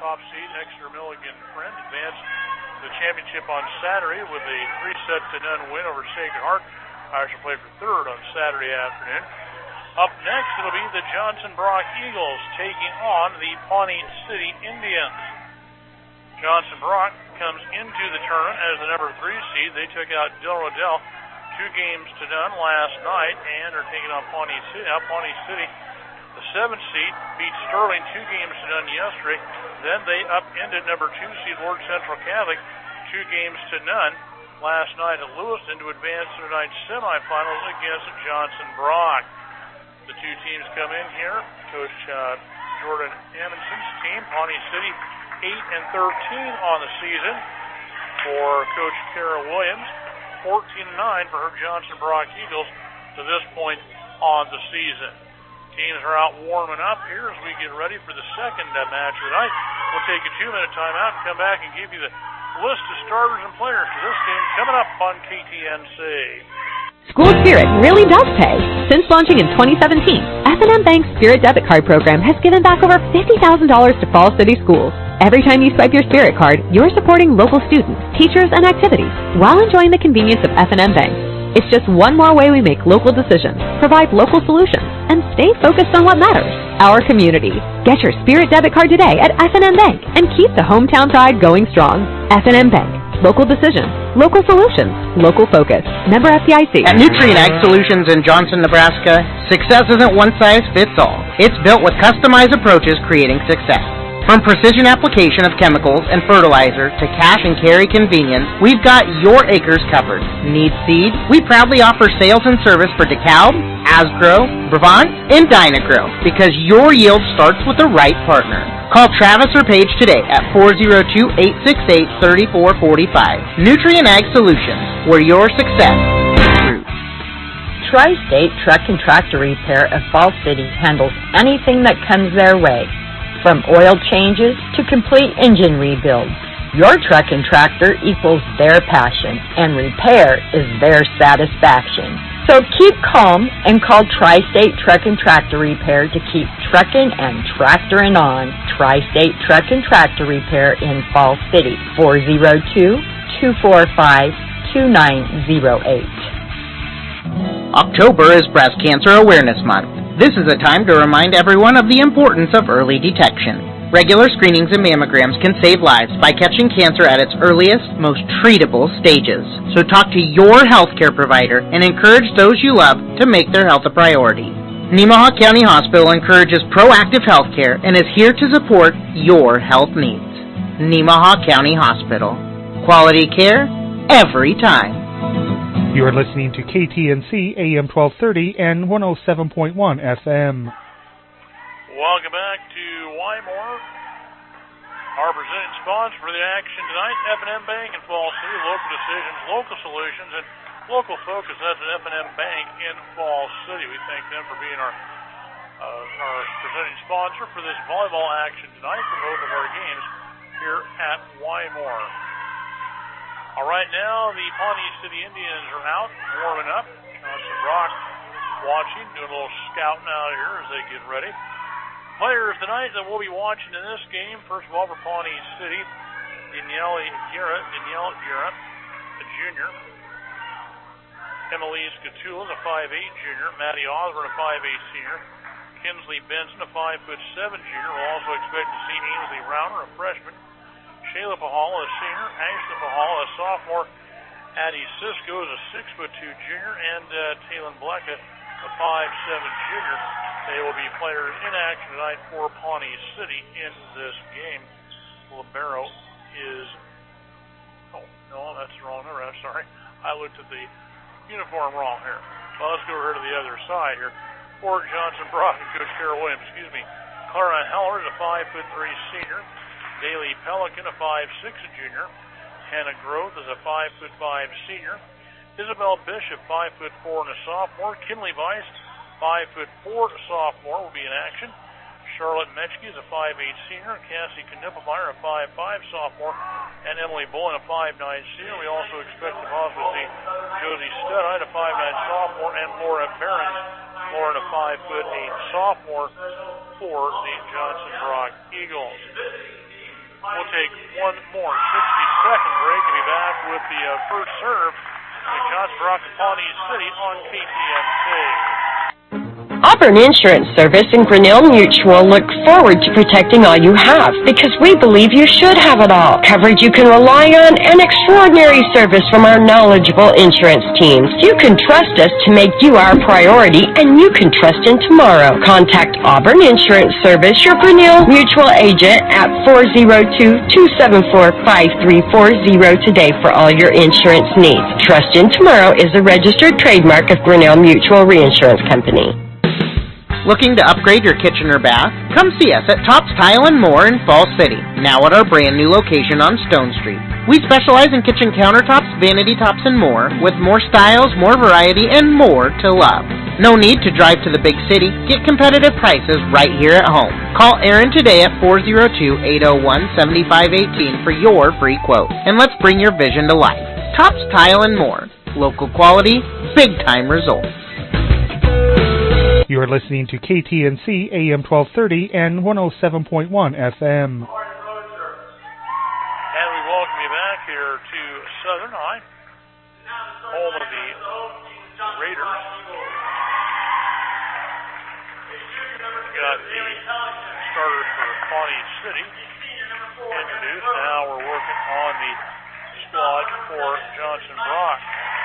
top seed, Exeter Milligan Friend, advanced to the championship on Saturday with a 3-0 win over Sacred Heart. Irish will play for third on Saturday afternoon. Up next, it'll be the Johnson Brock Eagles taking on the Pawnee City Indians. Johnson Brock comes into the tournament as the number 3 seed. They took out Del Rodell 2-0 last night and are taking on Pawnee City. Now Pawnee City, the 7th seed, beat Sterling 2-0 yesterday. Then they upended number 2 seed Lord Central Catholic 2-0 last night at Lewiston to advance to tonight's semifinals against Johnson Brock. The two teams come in here. Coach Jordan Amundsen's team, Pawnee City, 8-13 on the season for Coach Kara Williams, 14-9 for her Johnson Brock Eagles to this point on the season. Teams are out warming up here as we get ready for the second match of the night. We'll take a 2-minute timeout and come back and give you the list of starters and players for this game coming up on KTNC. School Spirit really does pay. Since launching in 2017, F&M Bank's Spirit Debit Card program has given back over $50,000 to Falls City schools. Every time you swipe your Spirit card, you're supporting local students, teachers, and activities while enjoying the convenience of F&M Bank. It's just one more way we make local decisions, provide local solutions, and stay focused on what matters, our community. Get your Spirit Debit Card today at F&M Bank and keep the hometown pride going strong. F&M Bank. Local decisions, local solutions, local focus. Member FDIC. At Nutrient Ag Solutions in Johnson, Nebraska, success isn't one size fits all. It's built with customized approaches creating success. From precision application of chemicals and fertilizer to cash and carry convenience, we've got your acres covered. Need seed? We proudly offer sales and service for DeKalb, Asgrow, Brevant, and Dynagro because your yield starts with the right partner. Call Travis or Paige today at 402-868-3445. Nutrient Ag Solutions, where your success is true. Tri-State Truck and Tractor Repair of Falls City handles anything that comes their way, from oil changes to complete engine rebuilds. Your truck and tractor equals their passion, and repair is their satisfaction. So keep calm and call Tri-State Truck and Tractor Repair to keep trucking and tractoring on. Tri-State Truck and Tractor Repair in Falls City, 402-245-2908. October is Breast Cancer Awareness Month. This is a time to remind everyone of the importance of early detection. Regular screenings and mammograms can save lives by catching cancer at its earliest, most treatable stages. So talk to your healthcare provider and encourage those you love to make their health a priority. Nemaha County Hospital encourages proactive healthcare and is here to support your health needs. Nemaha County Hospital. Quality care every time. You are listening to KTNC AM 1230 and 107.1 FM. Welcome back to Wymore. Our presenting sponsor for the action tonight, F&M Bank in Falls City. Local decisions, local solutions, and local focus. That's at F&M Bank in Falls City. We thank them for being our presenting sponsor for this volleyball action tonight for both of our games here at Wymore. All right, now the Pawnee City Indians are out, warming up. Johnson Brock watching, doing a little scouting out here as they get ready. Players tonight that we'll be watching in this game, first of all for Pawnee City, Danielle Guerra, a junior. Emily Scatula, a 5'8 junior. Maddie Osborne, a 5'8 senior. Kinsley Benson, a 5'7 junior. We'll also expect to see Ainsley Rauner, a freshman. Shayla Pahal, a senior. Ashley Pahal, a sophomore. Addie Cisco is a 6'2 junior. And Taylon Blecka, a 5'7 junior. They will be players in action tonight for Pawnee City in this game. Libero is... Oh, no, that's the wrong number. I'm sorry. I looked at the uniform wrong here. Well, let's go over to the other side here. For Johnson Brock and Coach Carol Williams, Clara Heller is a 5'3 senior. Daly Pelican, a 5'6 junior. Hannah Groth is a 5'5 senior. Isabel Bishop, 5'4 and a sophomore. Kinley Weiss, 5'4 sophomore, will be in action. Charlotte Metchke is a 5'8 senior. Cassie Knippelmeyer, a 5'5 sophomore. And Emily Bullen, a 5'9 senior. We also expect to possibly see Josie Studite, a 5'9 sophomore, and Laura Behrens, a 5'8 sophomore for the Johnson Brock Eagles. take one more 60-second break and be back with the first serve in Johnson Brock and Pawnee City on KTNC. Auburn Insurance Service and Grinnell Mutual look forward to protecting all you have because we believe you should have it all. Coverage you can rely on and extraordinary service from our knowledgeable insurance teams. You can trust us to make you our priority and you can trust in tomorrow. Contact Auburn Insurance Service, your Grinnell Mutual agent at 402-274-5340 today for all your insurance needs. Trust in Tomorrow is a registered trademark of Grinnell Mutual Reinsurance Company. Looking to upgrade your kitchen or bath? Come see us at Tops Tile & More in Fall City, now at our brand new location on Stone Street. We specialize in kitchen countertops, vanity tops, and more, with more styles, more variety, and more to love. No need to drive to the big city. Get competitive prices right here at home. Call Aaron today at 402-801-7518 for your free quote. And let's bring your vision to life. Tops Tile & More. Local quality, big-time results. You are listening to KTNC AM 1230 and 107.1 FM. And we welcome you back here to Southern High, home of the Raiders. We got the starters for Pawnee City introduced. Now we're working on the squad for Johnson Brock.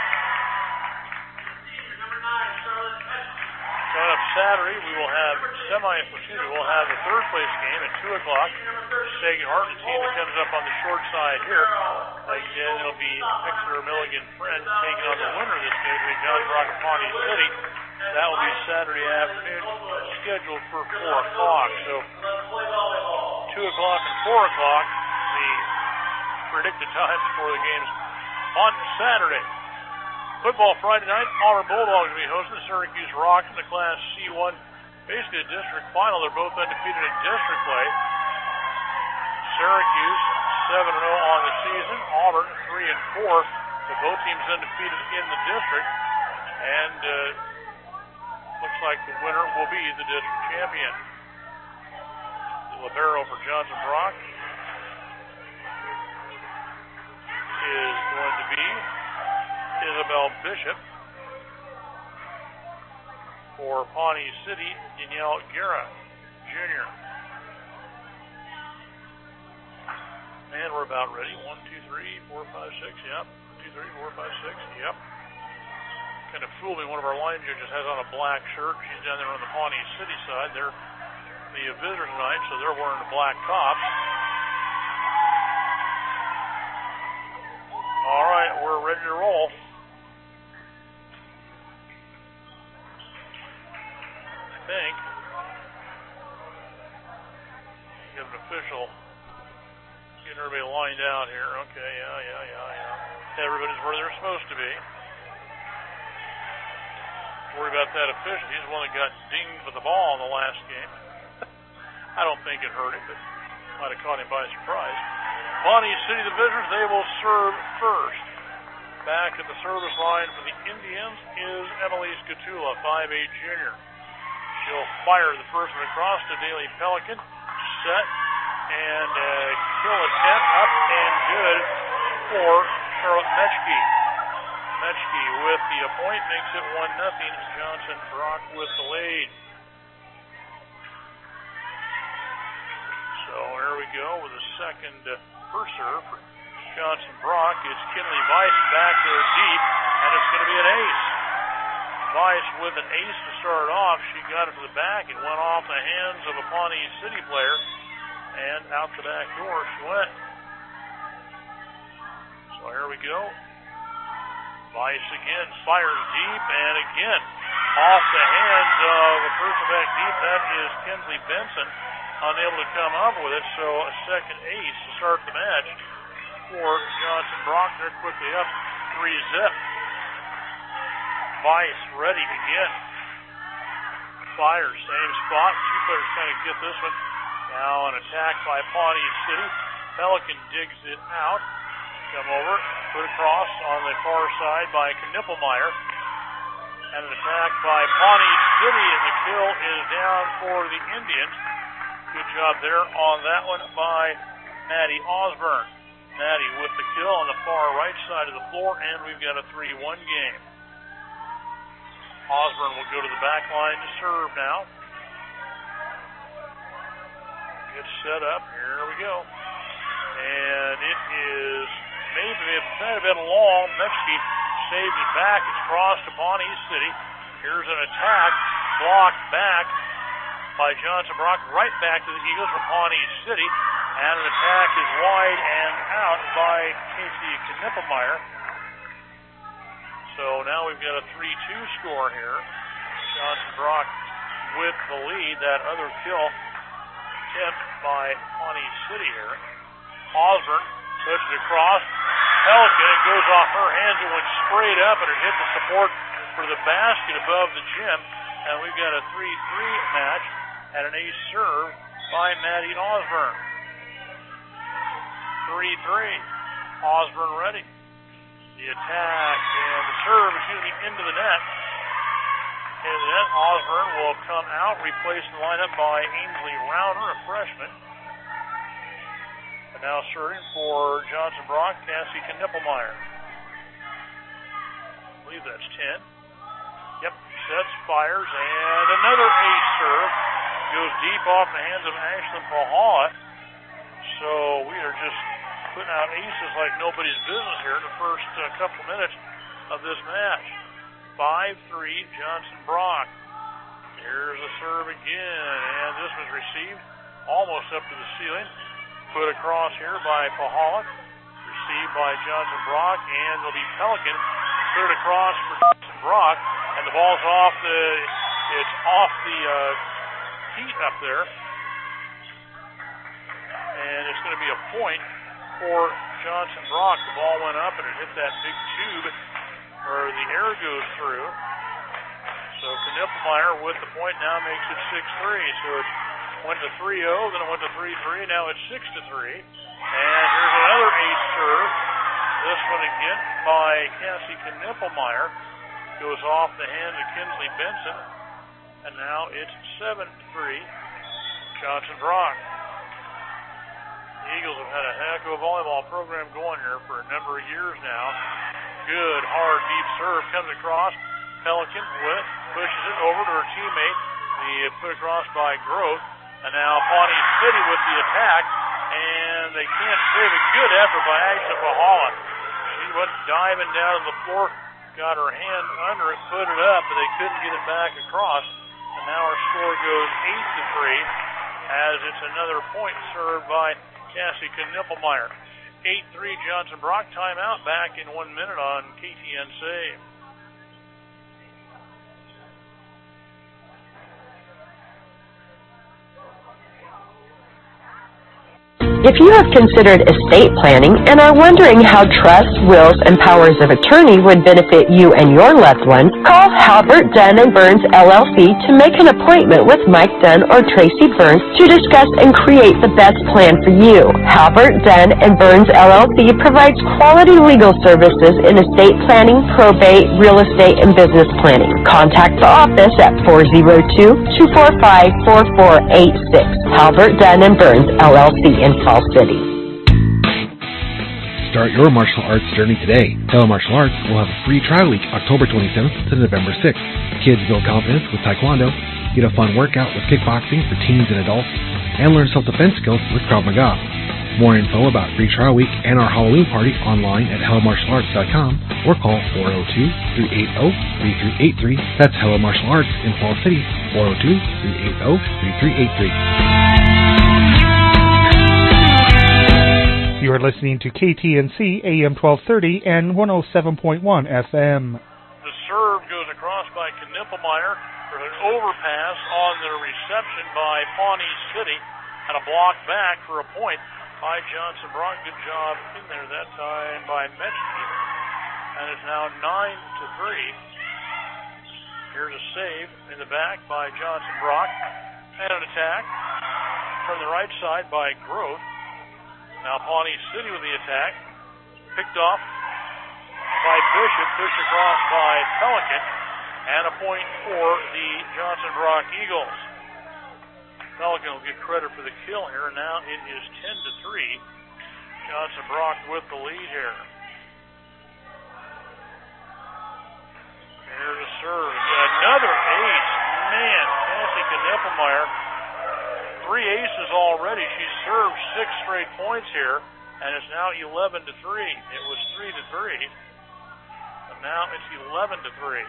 Coming up Saturday, we will have we'll have the third place game at 2 o'clock. Sagan Hart, the team that comes up on the short side here. Again, it'll be Exeter Milligan Friend taking on the winner of this game, between Johnson Brock and Pawnee City. That will be Saturday afternoon, scheduled for 4 o'clock. So 2 o'clock and 4 o'clock, the predicted times for the games on Saturday. Football Friday night, Auburn Bulldogs will be hosting the Syracuse Rocks in the Class C1, basically a district final. They're both undefeated in district play. Syracuse 7-0 on the season, Auburn 3-4. But both teams undefeated in the district, and looks like the winner will be the district champion. The libero for Johnson Brock is going to be Isabel Bishop. For Pawnee City, Danielle Guerra, Jr. And we're about ready. 1, 2, 3, 4, 5, 6. Yep. 2, 3, 4, 5, 6. Yep. Kind of fooled me. One of our line judges has on a black shirt. She's down there on the Pawnee City side. They're the visitors tonight, so they're wearing the black tops. All right, we're ready to roll. I think. Get an official. Getting everybody lined out here. Okay, yeah. Everybody's where they're supposed to be. Worry about that official. He's the one that got dinged with the ball in the last game. I don't think it hurt him, but might have caught him by surprise. Pawnee City, the visitors, they will serve first. Back at the service line for the Indians is Emily Scatula, 5'8" junior. She'll fire the first one across to Daly Pelican. Set and kill attempt up and good for Charlotte Metchke. Metchke with the point makes it 1-0. Johnson Brock with the lead. So here we go with the second first serve for Johnson Brock. It's Kinley Weiss back there deep, and it's going to be an ace. Weiss with an ace to start off. She got it to the back and went off the hands of a Pawnee City player, and out the back door she went. So here we go. Weiss again fires deep, and again off the hands of a person back deep. That is Kinsley Benson, unable to come up with it. So a second ace to start the match for Johnson Brock. They're quickly up 3-0. Weiss ready again. Fires, same spot. Two players trying to get this one. Now an attack by Pawnee City. Pelican digs it out. Come over, put across on the far side by Knippelmeyer. And an attack by Pawnee City, and the kill is down for the Indians. Good job there on that one by Maddie Osborne. Maddie with the kill on the far right side of the floor, and we've got a 3-1 game. Osborne will go to the back line to serve now. Gets set up. Here we go. And it is maybe it might have been long. Mechke saves it back. It's crossed to Pawnee City. Here's an attack. Blocked back by Johnson Brock. Right back to the Eagles from Pawnee City. And an attack is wide and out by Casey Knippelmeyer. So now we've got a 3-2 score here. Johnson Brock with the lead. That other kill tipped by Pawnee City here. Osborne puts it across. Pelican, it goes off her hands. It went straight up and it hit the support for the basket above the gym. And we've got a 3-3 match and an ace serve by Maddie Osborne. 3-3. Osborne ready. The attack and the serve is going to be into the net. And then Osborne will come out, replaced in the lineup by Ainsley Rauner, a freshman. And now serving for Johnson Brock, Cassie Knippelmeyer. I believe that's 10. Yep, sets, fires, and another ace serve. Goes deep off the hands of Ashlyn Pahala. So we are just putting out aces like nobody's business here in the first couple minutes of this match. 5-3, Johnson Brock. Here's a serve again, and this was received almost up to the ceiling. Put across here by Pahala. Received by Johnson Brock, and it'll be Pelican. Put it across for Johnson Brock, and the ball's off the heat up there. And it's going to be a point for Johnson Brock. The ball went up and it hit that big tube where the air goes through. So Knippelmeyer with the point now makes it 6-3. So it went to 3-0, then it went to 3-3, now it's 6-3. And here's another ace serve. This one again by Cassie Knippelmeyer. Goes off the hands of Kinsley Benson. And now it's 7-3, Johnson Brock. The Eagles have had a heck of a volleyball program going here for a number of years now. Good, hard, deep serve comes across. Pelican pushes it over to her teammate. The put across by Growth. And now Pawnee City with the attack. And they can't save it. Good effort by Ashlyn Pahala. She went diving down to the floor, got her hand under it, put it up, but they couldn't get it back across. And now our score goes 8-3 as it's another point served by Cassie Knippelmeyer. 8-3 Johnson Brock. Timeout back in 1 minute on KTN Save. If you have considered estate planning and are wondering how trusts, wills, and powers of attorney would benefit you and your loved ones, call Halbert Dunn & Burns LLC to make an appointment with Mike Dunn or Tracy Burns to discuss and create the best plan for you. Halbert Dunn & Burns LLC provides quality legal services in estate planning, probate, real estate, and business planning. Contact the office at 402-245-4486. Halbert Dunn & Burns LLC in Fall City. Start your martial arts journey today. Hello Martial Arts will have a free trial week October 27th to November 6th. Kids build confidence with Taekwondo, get a fun workout with kickboxing for teens and adults, and learn self-defense skills with Krav Maga. More info about free trial week and our Halloween party online at HelloMartialArts.com or call 402-380-3383. That's Hello Martial Arts in Fall City, 402-380-3383. You are listening to KTNC AM 1230 and 107.1 FM. The serve goes across by Knippelmeyer for an overpass on the reception by Pawnee City and a block back for a point by Johnson Brock. Good job in there that time by Mechke. And it's now 9-3. Here's a save in the back by Johnson Brock. And an attack from the right side by Growth. Now Pawnee City with the attack. Picked off by Bishop. Pushed across by Pelican. And a point for the Johnson Brock Eagles. Pelican will get credit for the kill here. Now it is 10-3. Johnson Brock with the lead here. Here's a serve. Another ace. Man, Cassie Knippelmeyer. 3 aces already. She's served 6 straight points here, and it's now 11-3. It was 3-3, and now it's 11-3.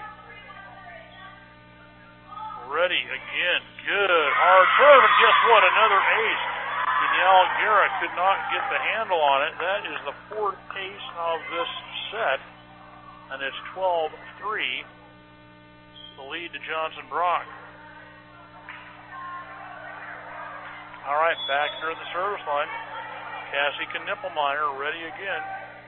Ready again. Good hard serve, and guess what? Another ace. Danielle Guerra could not get the handle on it. That is the 4th ace of this set, and it's 12-3. The lead to Johnson Brock. All right, back here at the service line. Cassie Knippelmeyer ready again.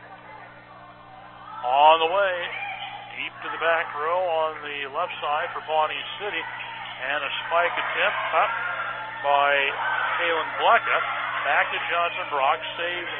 On the way, deep to the back row on the left side for Pawnee City. And a spike attempt up by Kaylin Blecka. Back to Johnson Brock, saved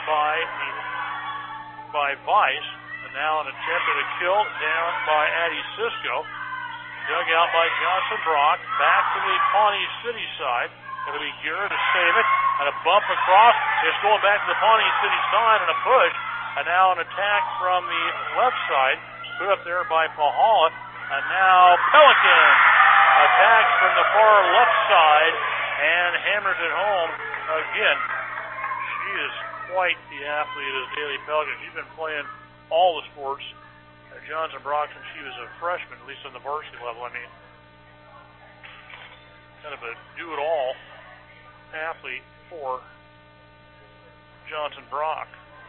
by Weiss. And now an attempt at a kill down by Addie Cisco. Dug out by Johnson Brock. Back to the Pawnee City side. It'll be Guerra to save it. And a bump across. It's going back to the Pawnee City side and a push. And now an attack from the left side. Put up there by Pahala. And now Pelican attacks from the far left side and hammers it home again. She is quite the athlete as Daly Pelican. She's been playing all the sports at Johnson Brock since she was a freshman, at least on the varsity level. I mean, kind of a do-it-all athlete for Johnson Brock.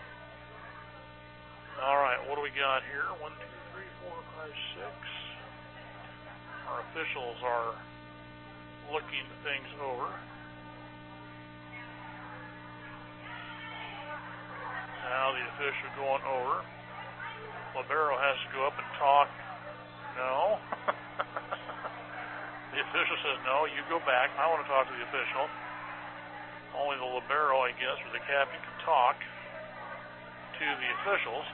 All right, what do we got here? 1, 2, 3, 4, 5, 6. Our officials are looking things over. Now the official going over. Libero has to go up and talk. No. The official says, no, you go back. I want to talk to the official. Only the libero, I guess, or the captain can talk to the officials.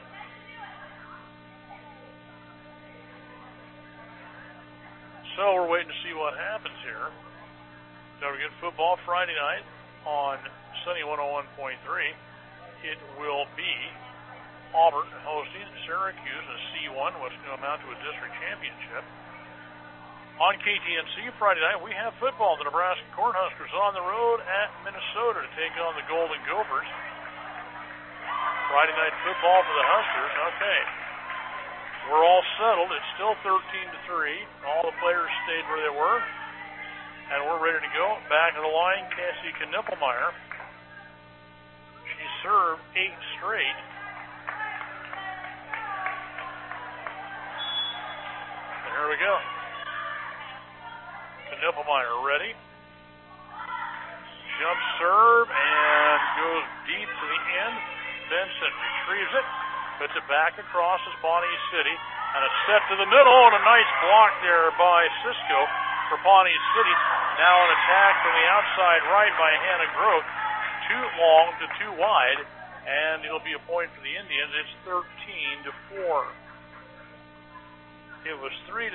So we're waiting to see what happens here. Don't forget football Friday night on Sunny 101.3. It will be Auburn hosting Syracuse in C1, what's going to amount to a district championship. On KTNC Friday night, we have football. The Nebraska Cornhuskers on the road at Minnesota to take on the Golden Gophers. Friday night football for the Huskers. Okay. We're all settled. It's still 13-3. All the players stayed where they were. And we're ready to go. Back of the line, Cassie Knippelmeyer. She served 8 straight. And here we go. Knippelmeyer ready. Jump serve and goes deep to the end. Benson retrieves it. Puts it back across as Pawnee City. And a set to the middle. And a nice block there by Cisco for Pawnee City. Now an attack from the outside right by Hannah Groth. Too long to too wide. And it'll be a point for the Indians. It's 13-4. It was 3-3.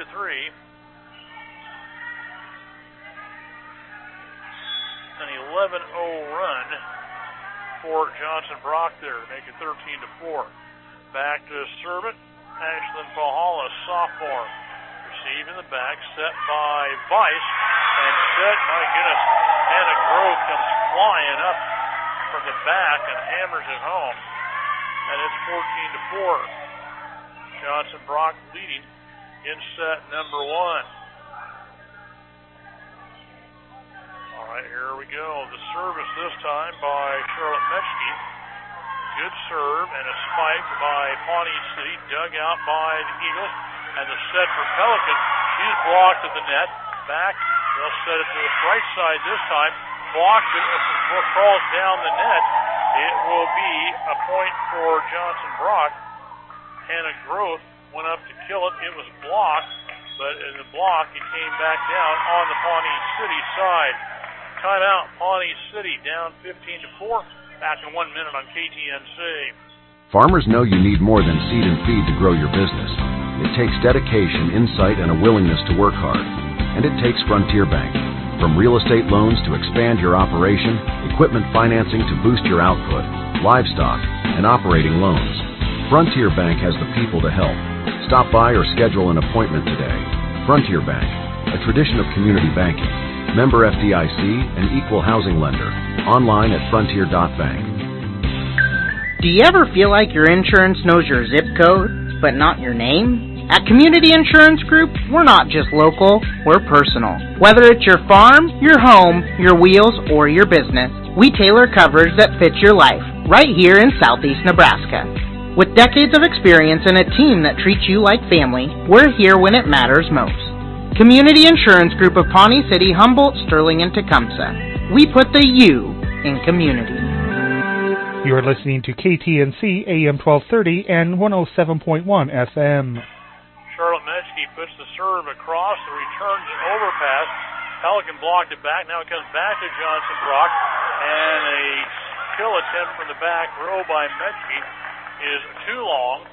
An 11-0 run for Johnson Brock there, make it 13-4. Back to Servant, Ashlyn Pahala, sophomore. Receiving the back, set by Weiss, and set, my goodness, Hannah Grove comes flying up from the back and hammers it home. And it's 14-4. Johnson Brock leading in set number 1. All right, here we go. The service this time by Charlotte Metschke. Good serve and a spike by Pawnee City, dug out by the Eagles. And the set for Pelican. She's blocked at the net. Back, they'll set it to the right side this time. Blocked it, crawls down the net. It will be a point for Johnson Brock. Hannah Groth went up to kill it. It was blocked, but in the block, it came back down on the Pawnee City side. Timeout, Pawnee City down 15-4. Back in 1 minute on KTNC. Farmers know you need more than seed and feed to grow your business. It takes dedication, insight, and a willingness to work hard. And it takes Frontier Bank. From real estate loans to expand your operation, equipment financing to boost your output, livestock, and operating loans, Frontier Bank has the people to help. Stop by or schedule an appointment today. Frontier Bank, a tradition of community banking. Member FDIC, an equal housing lender. Online at frontier.bank. Do you ever feel like your insurance knows your zip code, but not your name? At Community Insurance Group, we're not just local, we're personal. Whether it's your farm, your home, your wheels, or your business, we tailor coverage that fits your life, right here in southeast Nebraska. With decades of experience and a team that treats you like family, we're here when it matters most. Community Insurance Group of Pawnee City, Humboldt, Sterling, and Tecumseh. We put the U in community. You're listening to KTNC AM 1230 and 107.1 FM. Charlotte Metzke puts the serve across, the returns an overpass. Pelican blocked it back. Now it comes back to Johnson Brock, and a kill attempt from the back row by Metzke is too long,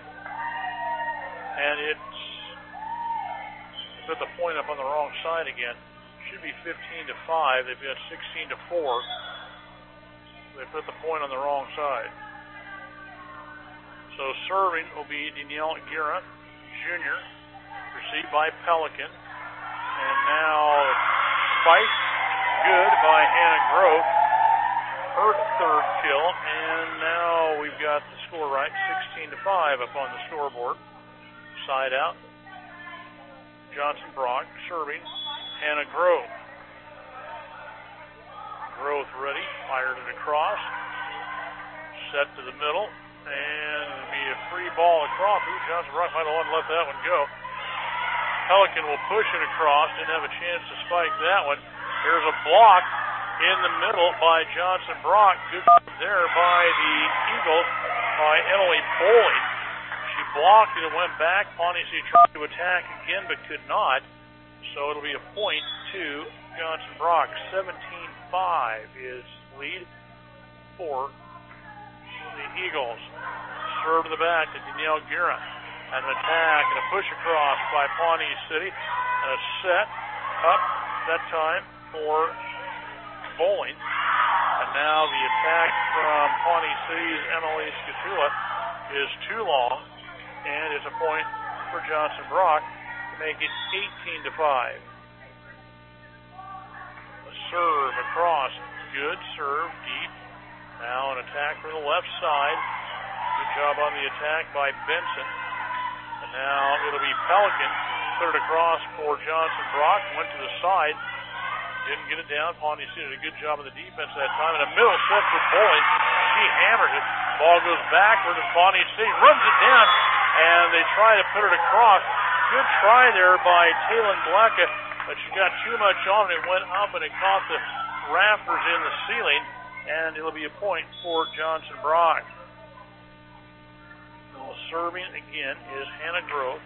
and it's put the point up on the wrong side again. Should be 15-5. They've got 16-4. They put the point on the wrong side. So serving will be Danielle Guerra, Jr., received by Pelican. And now spiked good by Hannah Grove, her third kill. And now we've got the score right, 16-5 up on the scoreboard. Side out. Johnson Brock serving Hannah Grove. Growth ready, fired it across, set to the middle, and it'll be a free ball across. Ooh, Johnson Brock might have let that one go. Pelican will push it across, didn't have a chance to spike that one. There's a block in the middle by Johnson Brock. Good there by the Eagles, by Emily Bowling. She blocked it and went back. Pawnee City tried to attack again, but could not. So it'll be a point to Johnson Brock. 17-5 is lead for the Eagles. Serve to the back to Danielle Guerra. And an attack and a push across by Pawnee City. And a set up that time for Bowling. And now the attack from Pawnee City's Emily Scatula is too long. And it's a point for Johnson Brock to make it 18-5. Serve across. Good serve deep. Now an attack from the left side. Good job on the attack by Benson. And now it'll be Pelican. Put it across for Johnson Brock. Went to the side. Didn't get it down. Pawnee City did a good job of the defense that time. And a middle set for Bowling. She hammered it. Ball goes backward and Pawnee City runs it down. And they try to put it across. Good try there by Taylor Blecka. But she got too much on it. It went up and it caught the rafters in the ceiling. And it'll be a point for Johnson Brock. Well, serving again is Hannah Grove.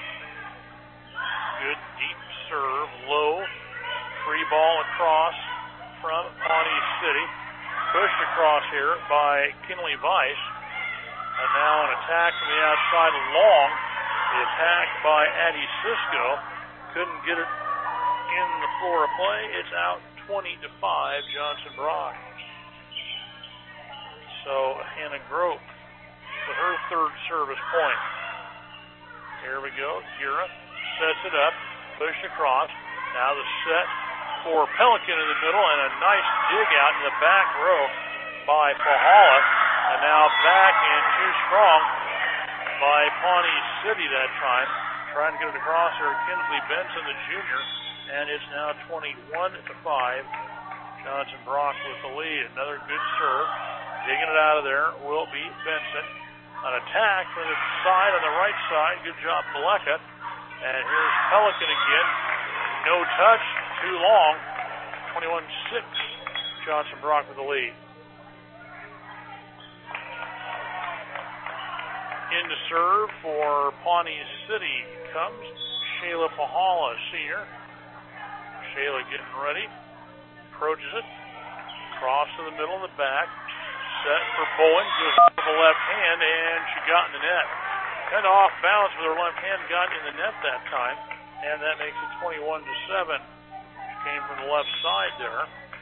Good deep serve. Low. Free ball across from Pawnee City. Pushed across here by Kinley Weiss. And now an attack from the outside long. The attack by Addie Cisco. Couldn't get it in the floor of play. It's out 20-5, Johnson Brock. So Hannah Grove with her third service point. Here we go. Guerra sets it up. Push across. Now the set for Pelican in the middle and a nice dig out in the back row by Pahala. And now back in too strong by Pawnee City that time. Trying to get it across there. Kinsley Benson, the junior. And it's now 21-5. Johnson Brock with the lead. Another good serve. Digging it out of there will be Benson. An attack from the side on the right side. Good job, Blecka. And here's Pelican again. No touch. Too long. 21-6. Johnson Brock with the lead. In to serve for Pawnee City comes Shayla Pahala, senior. Shayla getting ready. Approaches it. Cross to the middle of the back. Set for Bowen. Goes up with the left hand, and she got in the net. Kind of off balance with her left hand, got in the net that time. And that makes it 21-7. She came from the left side there.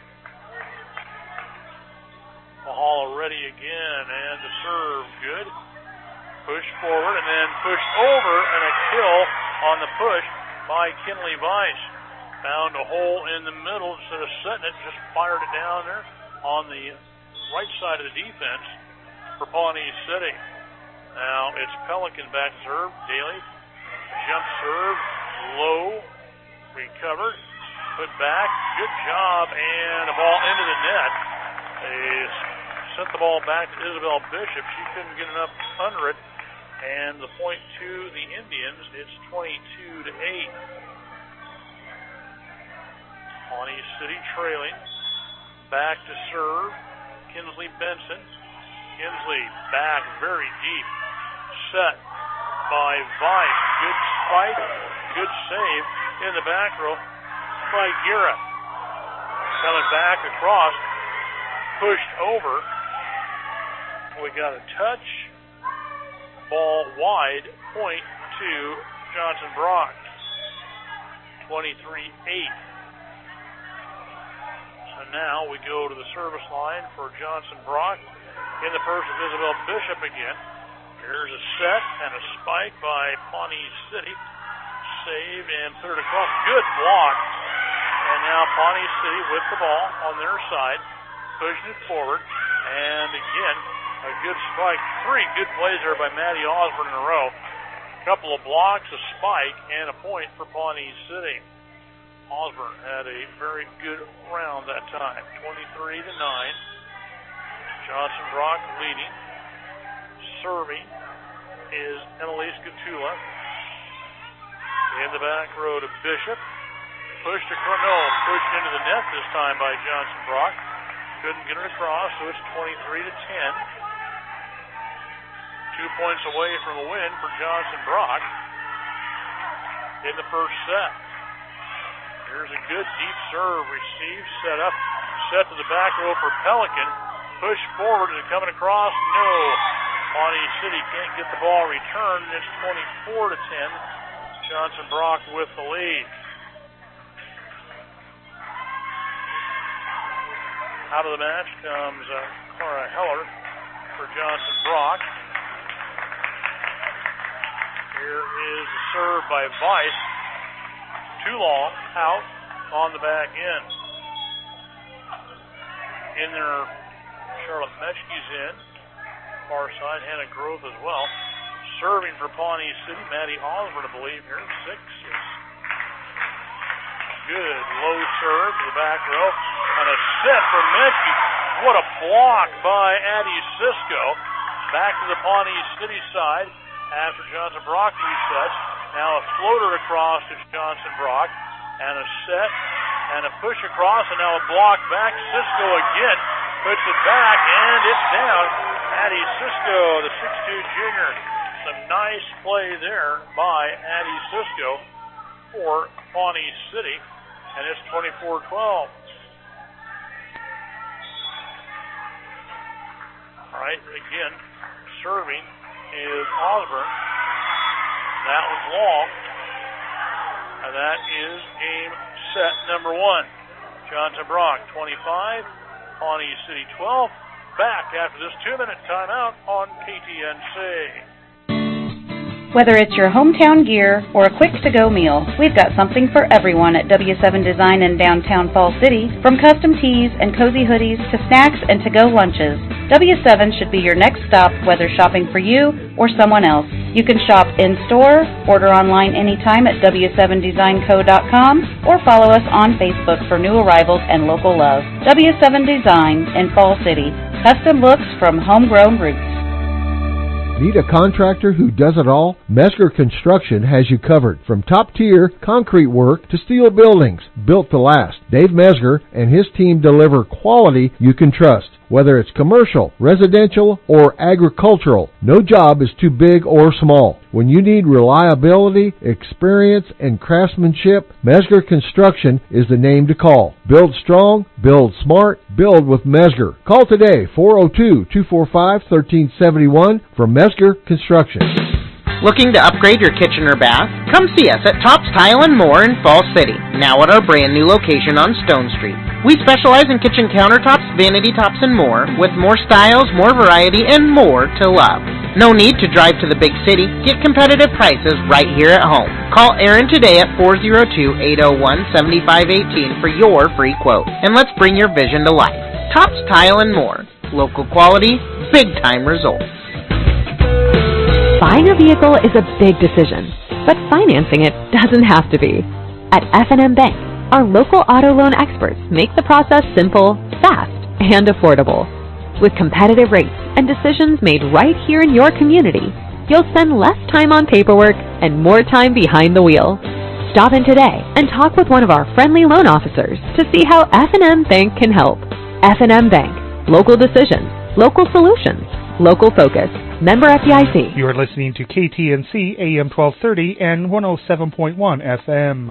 Mahalo ready again, and the serve good. Push forward and then push over, and a kill on the push by Kinley Weiss. Found a hole in the middle instead of setting it, just fired it down there on the right side of the defense for Pawnee City. Now it's Pelican back serve. Daly, jump serve, low, recovered, put back, good job, and a ball into the net. They sent the ball back to Isabel Bishop. She couldn't get enough under it, and the point to the Indians. It's 22-8. Pawnee City trailing. Back to serve. Kinsley Benson. Kinsley back very deep. Set by Weiss. Good spike. Good save in the back row by Gira. Coming back across. Pushed over. We got a touch. Ball wide. Point to Johnson Brock. 23-8. So now we go to the service line for Johnson Brock in the person of Isabel Bishop again. Here's a set and a spike by Pawnee City. Save and put it across. Good block. And now Pawnee City with the ball on their side, pushing it forward. And again, a good spike. Three good plays there by Maddie Osborne in a row. A couple of blocks, a spike, and a point for Pawnee City. Osborne had a very good round that time. 23-9. Johnson Brock leading. Serving is Annalise Gatula. In the back row to Bishop. Pushed into the net this time by Johnson Brock. Couldn't get it across, so it's 23-10. 2 points away from a win for Johnson Brock in the first set. Here's a good deep serve received, set up, set to the back row for Pelican. Push forward, and coming across, no. Pawnee City can't get the ball returned. It's 24-10. Johnson Brock with the lead. Out of the match comes Clara Heller for Johnson Brock. Here is a serve by Weiss. Too long, out on the back end. In there, Charlotte Meschke's in. Far side, Hannah Grove as well. Serving for Pawnee City, Maddie Osborne, I believe, here. 6. Good low serve to the back row. And a set for Meschke. What a block by Addie Cisco. Back to the Pawnee City side after Johnson Brock resets. Now a floater across to Johnson Brock. And a set and a push across. And now a block back. Cisco again puts it back. And it's down. Addie Cisco, the 6'2 junior. Some nice play there by Addie Cisco for Pawnee City. And it's 24-12. All right, again, serving is Osborne. That was long. And that is game set number 1. Johnson Brock 25, Pawnee City 12. Back after this 2-minute timeout on KTNC. Whether it's your hometown gear or a quick-to-go meal, we've got something for everyone at W7 Design in downtown Fall City. From custom tees and cozy hoodies to snacks and to-go lunches, W7 should be your next stop, whether shopping for you or someone else. You can shop in-store, order online anytime at W7DesignCo.com, or follow us on Facebook for new arrivals and local love. W7 Design in Fall City. Custom looks from homegrown roots. Need a contractor who does it all? Mesger Construction has you covered. From top-tier concrete work to steel buildings, built to last. Dave Mesger and his team deliver quality you can trust. Whether it's commercial, residential, or agricultural, no job is too big or small. When you need reliability, experience, and craftsmanship, Mesger Construction is the name to call. Build strong, build smart, build with Mesger. Call today, 402-245-1371 for Mesger Construction. Looking to upgrade your kitchen or bath? Come see us at Tops Tile & More in Fall City, now at our brand new location on Stone Street. We specialize in kitchen countertops, vanity tops, and more, with more styles, more variety, and more to love. No need to drive to the big city. Get competitive prices right here at home. Call Aaron today at 402-801-7518 for your free quote. And let's bring your vision to life. Tops Tile & More. Local quality, big-time results. Buying a vehicle is a big decision, but financing it doesn't have to be. At F&M Bank, our local auto loan experts make the process simple, fast, and affordable. With competitive rates and decisions made right here in your community, you'll spend less time on paperwork and more time behind the wheel. Stop in today and talk with one of our friendly loan officers to see how F&M Bank can help. F&M Bank. Local decisions, local solutions, local focus. Member FDIC. You are listening to KTNC AM 1230 and 107.1 FM.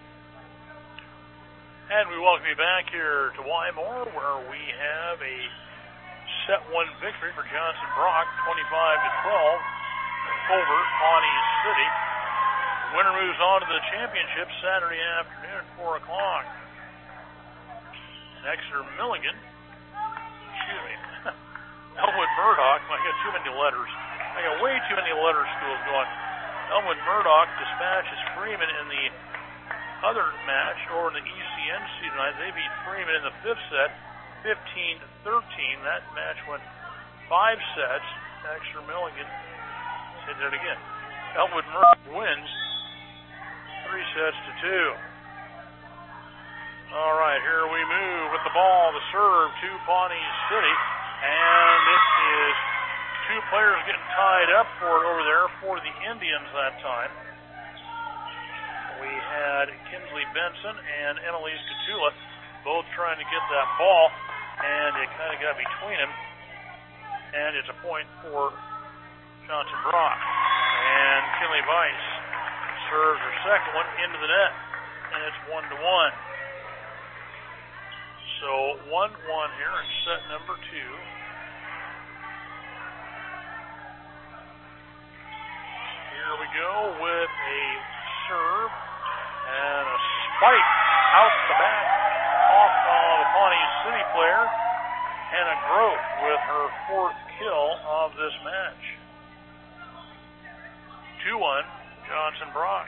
And we welcome you back here to Wymore, where we have a set one victory for Johnson Brock, 25-12 over Pawnee City. The winner moves on to the championship Saturday afternoon at 4 o'clock. Exeter Milligan. Elmwood Murdoch. I got too many letters. I got way too many letter schools going. Elmwood Murdoch dispatches Freeman in the other match over in the ECNC tonight. They beat Freeman in the fifth set, 15-13. That match went 5 sets. Exeter Milligan did it again. Elmwood Murdoch wins 3 sets to 2. All right, here we move with the ball to serve to Pawnee City. And it is 2 players getting tied up for it over there for the Indians that time. We had Kinsley Benson and Annalise Catula both trying to get that ball, and it kind of got between them. And it's a point for Johnson Brock. And Kinley Weiss serves her second one into the net, and it's 1-1. So 1-1 here in set number 2. Here we go with a serve and a spike out the back off of the Pawnee City player. Hannah Groth with her 4th kill of this match. 2-1, Johnson Brock.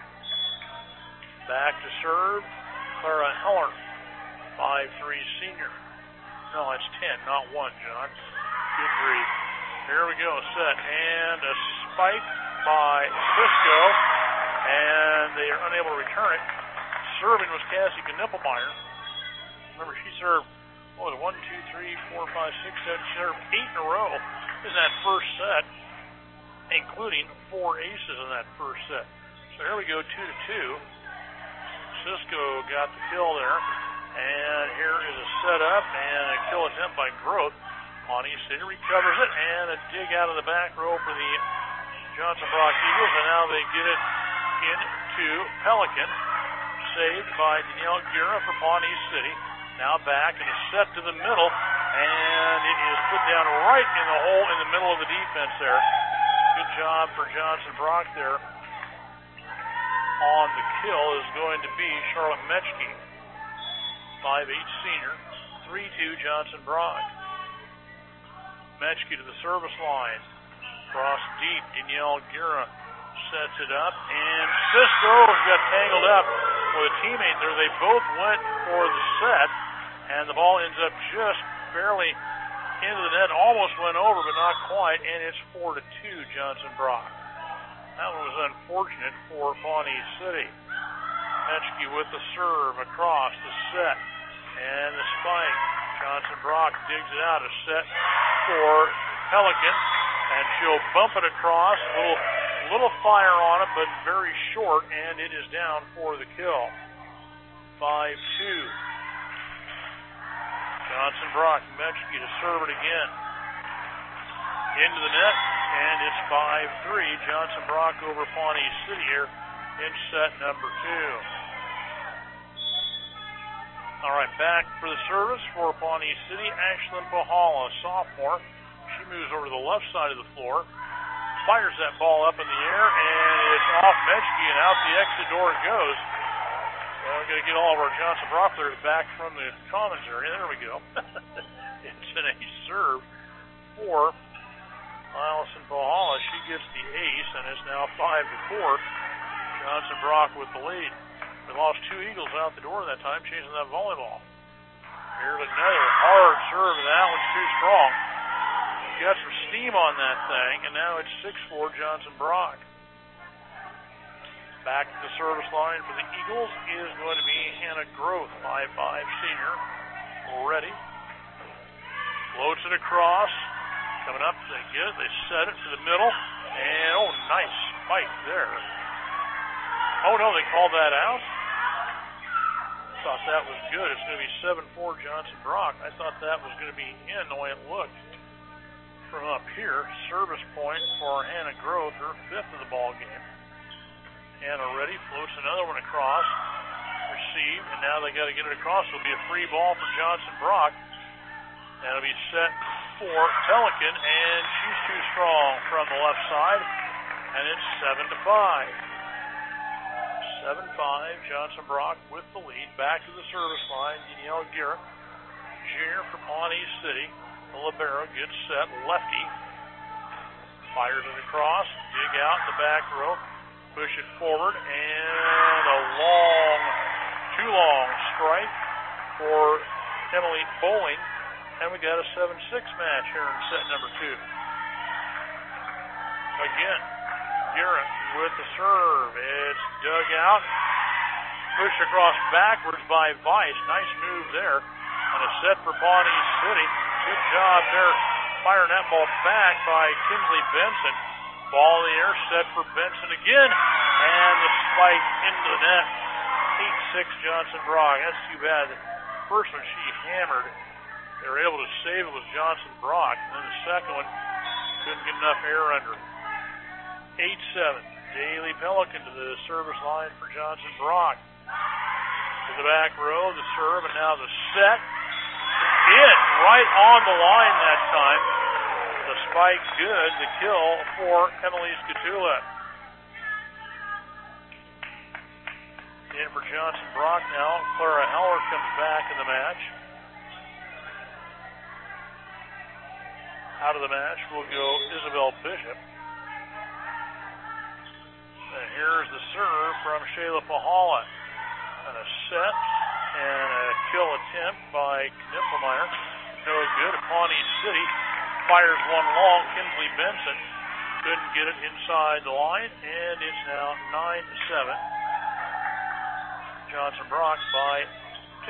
Back to serve, Clara Heller. 5'3" senior. No, it's 10, not 1, John. Good grief. Here we go, set. And a spike by Cisco. And they are unable to return it. Serving was Cassie Knippelmeyer. Remember, she served, 1, 2, 3, 4, 5, 6, 7. She served 8 in a row in that first set, including 4 aces in that first set. So here we go, 2-2. Cisco got the kill there. And here is a setup and a kill attempt by Groth. Pawnee City recovers it and a dig out of the back row for the Johnson Brock Eagles. And now they get it into Pelican. Saved by Danielle Guerra for Pawnee City. Now back and a set to the middle. And it is put down right in the hole in the middle of the defense there. Good job for Johnson Brock there. On the kill is going to be Charlotte Metchke. 5'8" senior, 3-2 Johnson Brock. Metchke to the service line. Cross deep, Danielle Guerra sets it up, and Cisco got tangled up with a teammate there. They both went for the set, and the ball ends up just barely into the net. Almost went over, but not quite, and it's 4-2 Johnson Brock. That one was unfortunate for Pawnee City. Metchke with the serve across the set. And the spike. Johnson Brock digs it out. A set for Pelican. And she'll bump it across. Little fire on it, but very short. And it is down for the kill. 5-2. Johnson Brock. Metchke to serve it again. Into the net. And it's 5-3. Johnson Brock over Pawnee City here in set number 2. All right, back for the service for Pawnee City, Ashlyn Bahala, sophomore. She moves over to the left side of the floor. fires that ball up in the air, and it's off Metchke, and out the exit door it goes. Well, we're going to get all of our Johnson Brock players back from the commons area. There we go. It's an ace serve for Allison Pahala. She gets the ace, and it's now 5-4. Johnson Brock with the lead. We lost two Eagles out the door that time, chasing that volleyball. Here's another hard serve, and that one's too strong. Got some steam on that thing, and now it's 6-4 Johnson Brock. Back to the service line for the Eagles is going to be Hannah Groth, 5'5" senior. Ready. Floats it across. Coming up, they get it. They set it to the middle. And, oh, nice spike there. Oh, no, they called that out. Thought that was good. It's going to be 7-4 Johnson Brock. I thought that was going to be in the way it looked from up here. Service point for Hannah Groth, her 5th of the ball game. Hannah ready, floats another one across, received, and now they got to get it across. It'll be a free ball for Johnson Brock. That'll be set for Pelican, and she's too strong from the left side, and it's 7-5. 7-5, Johnson Brock with the lead. Back to the service line, Danielle Garrett, junior from Pawnee City. The libero gets set, lefty, fires it across, dig out the back row. Push it forward, and a too long strike for Emily Bowling, and we got a 7-6 match here in set number 2. Again, Garrett with the serve. It's dug out, pushed across backwards by Weiss. Nice move there, and a set for Pawnee City. Good job there, firing that ball back by Kinsley Benson. Ball in the air, set for Benson again, and the spike into the net. 8-6 Johnson Brock. That's too bad. The first one she hammered, they were able to save it with Johnson Brock, and then the second one couldn't get enough air under it. 8-7. Daly Pelican to the service line for Johnson Brock. To the back row, the serve, and now the set. In, right on the line that time. The spike good, the kill for Emily Skatula. In for Johnson Brock now. Clara Heller comes back in the match. Out of the match will go Isabel Bishop. And here's the serve from Shayla Pahala. And a set and a kill attempt by Knippelmeyer. No good. Pawnee City fires one long. Kinsley Benson couldn't get it inside the line, and it's now 9-7. Johnson Brock by 2.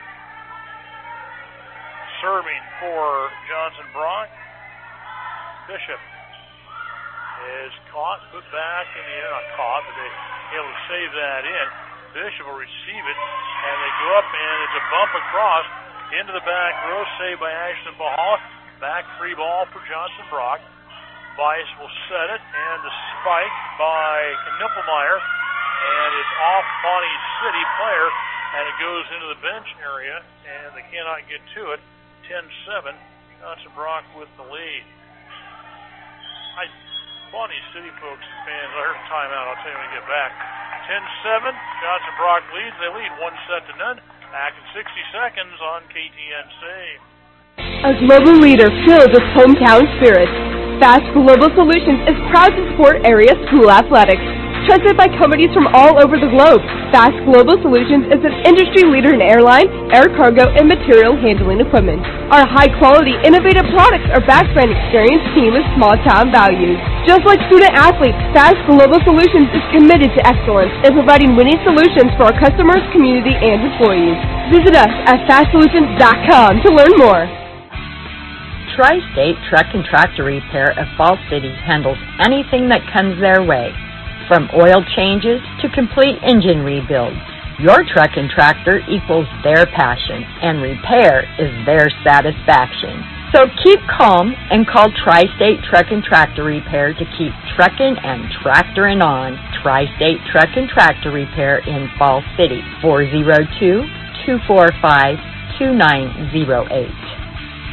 Serving for Johnson Brock. Bishop is caught, put back in the air. Not caught, but they able to save that in. Bishop will receive it, and they go up, and it's a bump across into the back row, saved by Ashton Pahala. Back free ball for Johnson Brock. Weiss will set it, and the spike by Knippelmeyer, and it's off Pawnee City player, and it goes into the bench area, and they cannot get to it. 10-7, Johnson Brock with the lead. Pawnee City folks and fans, I heard a timeout. I'll tell you when we get back. 10-7, Johnson Brock leads. They lead 1-0. Back in 60 seconds on KTNC. A global leader filled with hometown spirit, Fast Global Solutions is proud to support area school athletics. Trusted by companies from all over the globe, Fast Global Solutions is an industry leader in airline, air cargo, and material handling equipment. Our high-quality, innovative products are backed by an experienced team with small-town values. Just like student-athletes, Fast Global Solutions is committed to excellence in providing winning solutions for our customers, community, and employees. Visit us at fastsolutions.com to learn more. Tri-State Truck and Tractor Repair of Falls City handles anything that comes their way, from oil changes to complete engine rebuilds. Your truck and tractor equals their passion, and repair is their satisfaction. So keep calm and call Tri-State Truck and Tractor Repair to keep trucking and tractoring on. Tri-State Truck and Tractor Repair in Falls City, 402-245-2908.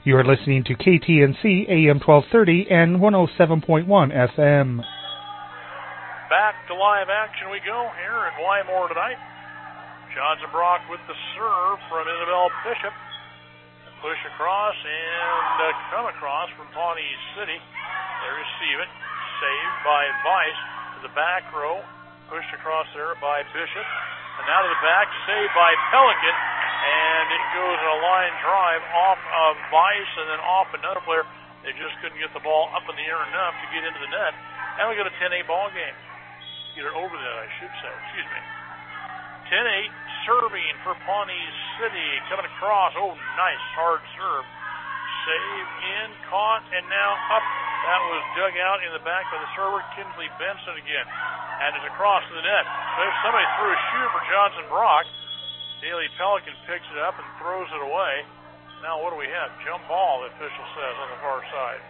You are listening to KTNC AM 1230 and 107.1 FM. Back to live action we go here at Wymore tonight. Johnson Brock with the serve from Isabel Bishop. Push across and come across from Pawnee City. They receive it. Saved by Weiss to the back row. Pushed across there by Bishop. And now to the back. Saved by Pelican. And it goes in a line drive off of Weiss and then off another player. They just couldn't get the ball up in the air enough to get into the net. And we got a 10-8 ball game. Get it over that, I should say. Excuse me. 10-8 serving for Pawnee City. Coming across. Oh, nice hard serve. Save in, caught, and now up. That was dug out in the back by the server, Kinsley Benson again. And it's across to the net. Somebody threw a shoe for Johnson Brock. Daly Pelican picks it up and throws it away. Now what do we have? Jump ball, the official says on the far side.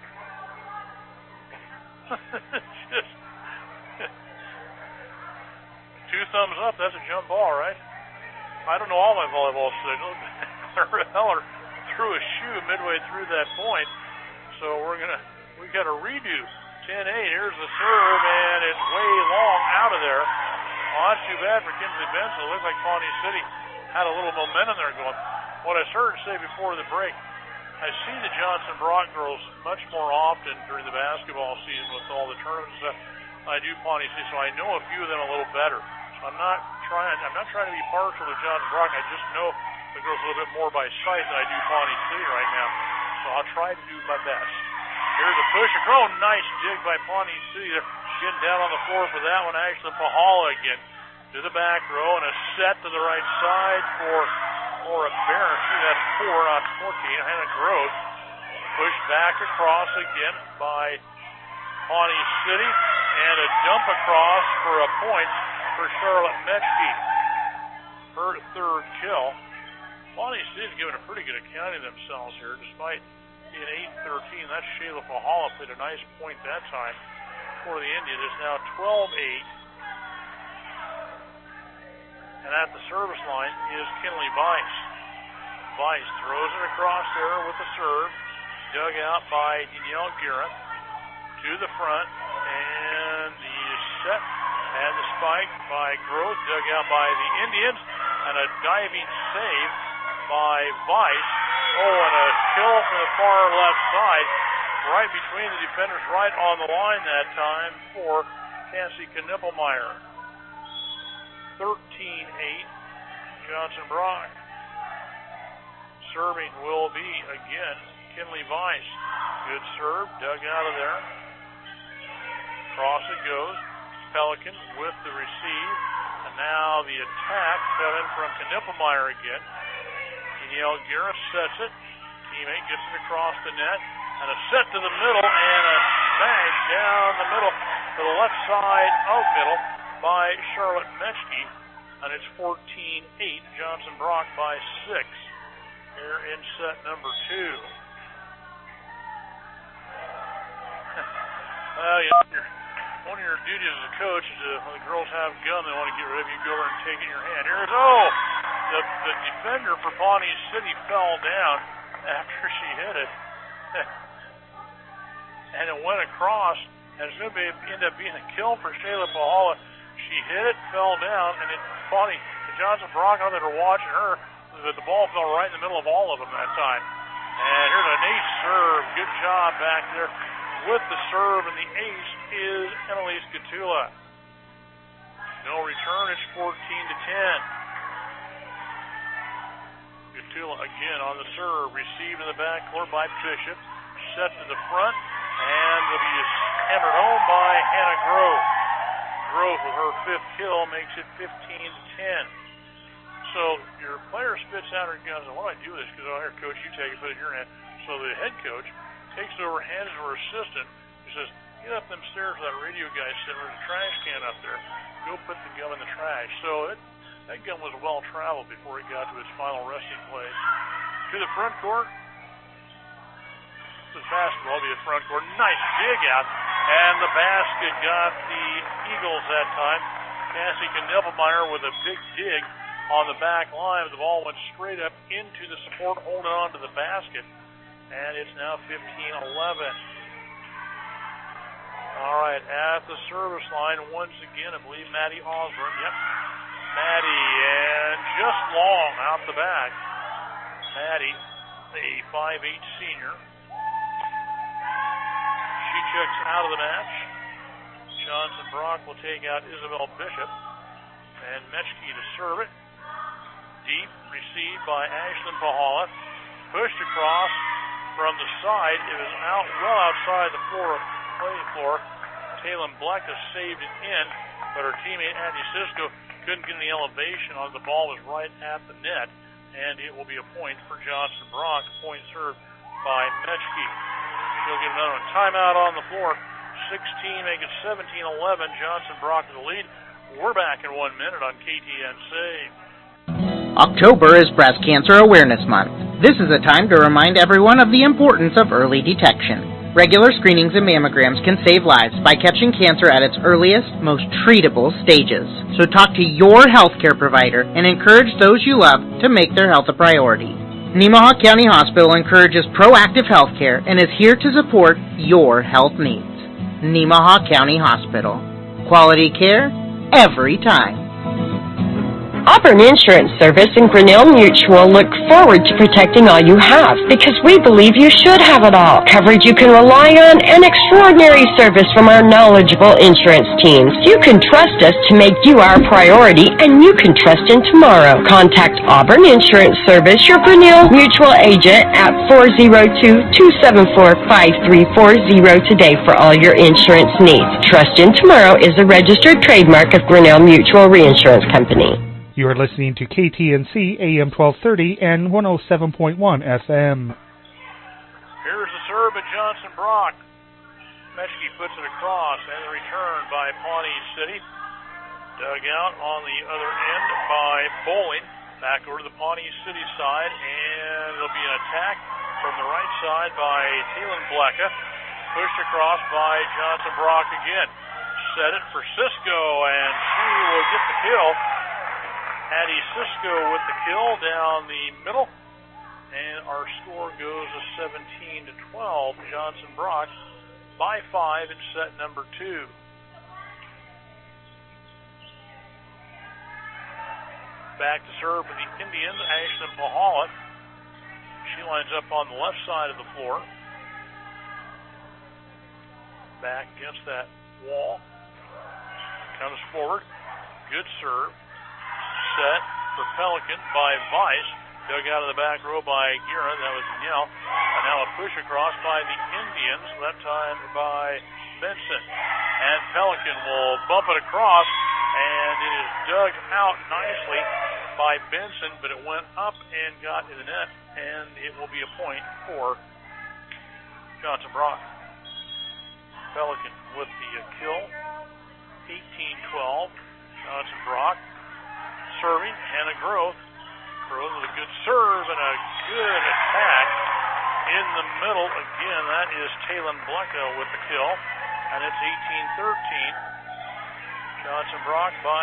Just 2 thumbs up, that's a jump ball, right? I don't know all my volleyball signals. Heller threw a shoe midway through that point. So we got a redo. 10-8, here's the serve, and it's way long out of there. Well, that's too bad for Kinsley Benson. It looked like Pawnee City had a little momentum there going. What I started to say before the break, I see the Johnson Brock girls much more often during the basketball season with all the tournaments and stuff. I do Pawnee City, so I know a few of them a little better. So I'm not trying to be partial to Johnson Brock. I just know the girls a little bit more by sight than I do Pawnee City right now. So I'll try to do my best. Here's a push. Oh, nice dig by Pawnee City. They're getting down on the floor for that one. Ashley Pahala again to the back row and a set to the right side for Laura Barron. See, that's 4, not 14. Hannah Gross pushed back across again by Pawnee City and a dump across for a point for Charlotte Metchke. Her 3rd kill. Pawnee City's given a pretty good account of themselves here, despite being 8-13. That's Shayla Pahala played a nice point that time for the Indians. It's now 12-8. And at the service line is Kinley Weiss. Weiss throws it across there with the serve. Dug out by Danielle Guerin to the front. And the set and the spike by Groth. Dug out by the Indians. And a diving save by Weiss. Oh, and a kill from the far left side. Right between the defenders, right on the line that time for Cassie Knippelmeyer. 13-8, Johnson Brock. Serving will be, again, Kinley Weiss. Good serve, dug out of there. Cross it goes. Pelican with the receive. And now the attack coming from Knippelmeyer again. Danielle Guerin sets it. Teammate gets it across the net. And a set to the middle and a smash down the middle to the left side of middle by Charlotte Metchke. And it's 14-8. Johnson Brock by 6 here in set number 2. Well, one of your duties as a coach is when the girls have a gun they want to get rid of, you go over and take it in your hand. Here's, the defender for Pawnee City fell down after she hit it. And it went across, and it's going to end up being a kill for Shayla Pahala. She hit it, fell down, and Johnson Brock, I know they were watching her, the ball fell right in the middle of all of them that time. And here's an ace serve. Good job back there with the serve, and the ace is Annalise Gatula. No return, it's 14-10. Gatula again on the serve, received in the backcourt by Bishop, set to the front, and will be hammered home by Hannah Grove. Grove with her 5th kill makes it 15-10. So your player spits out her guns, and what do I do with this? Because I'll hear, Coach, you take it, put it in your hand. So the head coach takes it over, hands it to her assistant. He says, get up them stairs with that radio guy sitting with a trash can up there. Go put the gun in the trash. So that gun was well traveled before it got to its final resting place. To the front court. This basketball will be the front court. Nice dig out. And the basket got the Eagles that time. Cassie Knippelmeyer with a big dig on the back line. The ball went straight up into the support, holding on to the basket. and it's now 15-11. All right, at the service line once again, I believe Maddie Osborne. Yep, Maddie, and just long out the back. Maddie, the 5'8 senior. She checks out of the match. Johnson Brock will take out Isabel Bishop, and Metchke to serve it. Deep, received by Ashlyn Pahala. Pushed across from the side. It was out well outside the play floor. Taylor Blecka saved it in, but her teammate Andy Cisco couldn't get any elevation on the ball. Was right at the net, and it will be a point for Johnson Brock. Point served by Metchke. She'll get another one. Timeout on the floor. 16, make it 17-11. Johnson Brock in the lead. We're back in 1 minute on KTNC. October is Breast Cancer Awareness Month. This is a time to remind everyone of the importance of early detection. Regular screenings and mammograms can save lives by catching cancer at its earliest, most treatable stages. So talk to your healthcare provider and encourage those you love to make their health a priority. Nemaha County Hospital encourages proactive healthcare and is here to support your health needs. Nemaha County Hospital. Quality care every time. Auburn Insurance Service and Grinnell Mutual look forward to protecting all you have because we believe you should have it all. Coverage you can rely on and extraordinary service from our knowledgeable insurance teams. You can trust us to make you our priority and you can trust in tomorrow. Contact Auburn Insurance Service, your Grinnell Mutual agent at 402-274-5340 today for all your insurance needs. Trust in Tomorrow is a registered trademark of Grinnell Mutual Reinsurance Company. You are listening to KTNC AM 1230 and 107.1 FM. Here's the serve at Johnson Brock. Metchke puts it across and the return by Pawnee City. Dug out on the other end by Bowling. Back over to the Pawnee City side, and there'll be an attack from the right side by Taylor Blecka. Pushed across by Johnson Brock again. Set it for Cisco, and she will get the kill. Addie Cisco with the kill down the middle, and our score goes to 17-12. Johnson Brock by 5 in set number 2. Back to serve for the Indians, Ashlyn Pahala. She lines up on the left side of the floor. Back against that wall. Comes forward. Good serve. Set for Pelican by Weiss. Dug out of the back row by Guerra. That was Yell. And now a push across by the Indians. That time by Benson. And Pelican will bump it across. And it is dug out nicely by Benson. But it went up and got in the net. And it will be a point for Johnson Brock. Pelican with the kill. 18-12. Johnson Brock. Serving, Hannah Groth. Groth with a good serve and a good attack in the middle. Again, that is Taylor Blecka with the kill. And it's 18-13. Johnson Brock by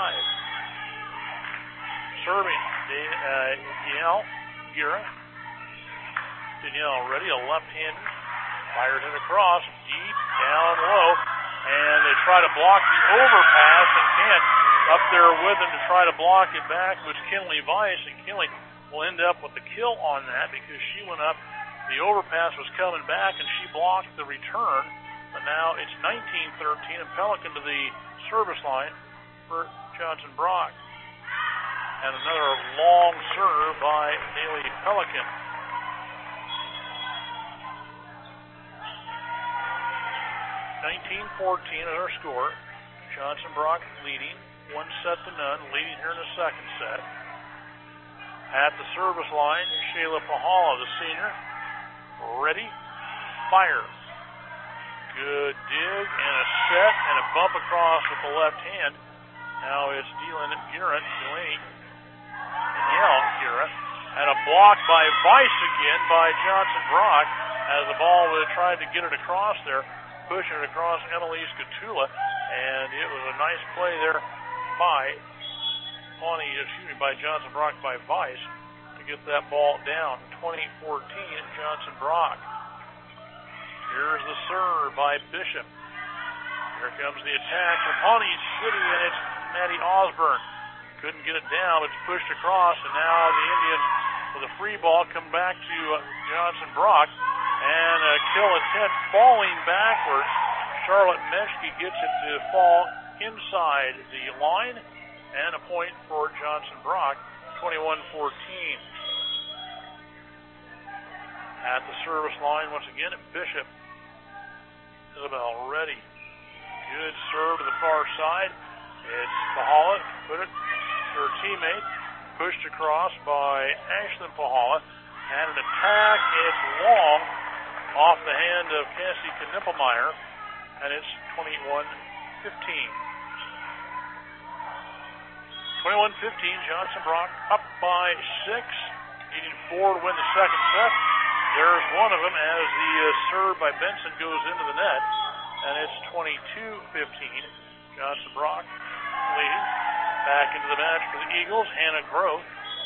5. Serving, Danielle Guerra. Danielle ready, a left-handed. Fires it across, deep, down low. And they try to block the overpass and can't. Up there with him to try to block it back was Kinley Weiss, and Kinley will end up with the kill on that because she went up. The overpass was coming back, and she blocked the return. But now it's 19-13, and Pelican to the service line for Johnson Brock. And another long serve by Bailey Pelican. 19-14 is our score. Johnson Brock leading. 1 set to none, leading here in the second set. At the service line, Shayla Pahala, the senior. Ready, fire. Good dig and a set and a bump across with the left hand. Now it's Delaney Guerra, and a block by Weiss again by Johnson Brock as the ball would have tried to get it across there, pushing it across Annalise Catula, and it was a nice play there by Johnson Brock by Weiss to to get that ball down. 20-14, Johnson Brock. Here's the serve by Bishop. Here comes the attack from Pawnee City, and it's Maddie Osborne. Couldn't get it down, but it's pushed across, and now the Indians with a free ball come back to Johnson Brock, and a kill attempt falling backwards. Charlotte Meschke gets it to fall inside the line, and a point for Johnson Brock, 21-14. At the service line, once again, Bishop. Isabel ready. Good serve to the far side. It's Pahala, put it to her teammate, pushed across by Ashlyn Pahala, and an attack. It's long off the hand of Cassie Knippelmeyer, and it's 21-15. 21-15, Johnson Brock up by 6, needing 4 to win the second set. There's one of them as the serve by Benson goes into the net, and it's 22-15. Johnson Brock leading. Back into the match for the Eagles. Hannah Groth.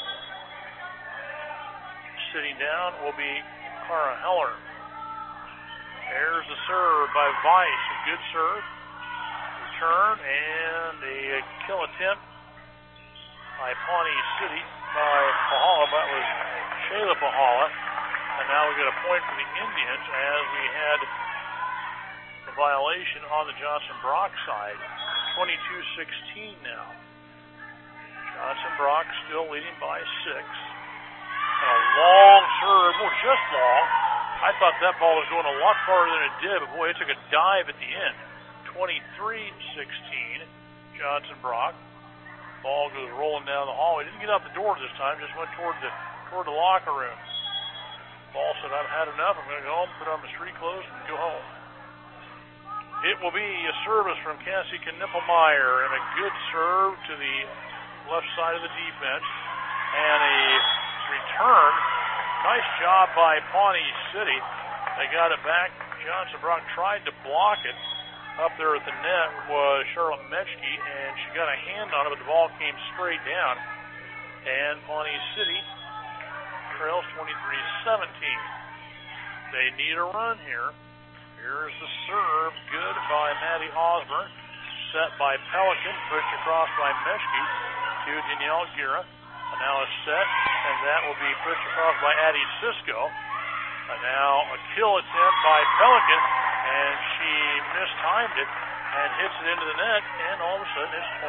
Sitting down will be Clara Heller. There's the serve by Weiss. A good serve. Return and a kill attempt by Pawnee City by Pahala. That was Shayla Pahala. And now we get a point for the Indians as we had the violation on the Johnson Brock side. 22-16 now. Johnson Brock still leading by 6. And a long serve, well, just long. I thought that ball was going a lot farther than it did, but boy, it took a dive at the end. 23-16, Johnson Brock. Ball goes rolling down the hallway. Didn't get out the door this time, just went toward the locker room. Ball said, I've had enough. I'm going to go home, put on my street clothes, and go home. It will be a service from Cassie Knippelmeyer, and a good serve to the left side of the defense, and a return. Nice job by Pawnee City. They got it back. Johnson Brock tried to block it. Up there at the net was Charlotte Meschke, and she got a hand on it, but the ball came straight down. And Pawnee City trails 23-17. They need a run here. Here's the serve, good by Maddie Osborne. Set by Pelican, pushed across by Meschke to Danielle Gira. And now a set, and that will be pushed across by Addie Cisco. And now a kill attempt by Pelican, and she mistimed it and hits it into the net, and all of a sudden it's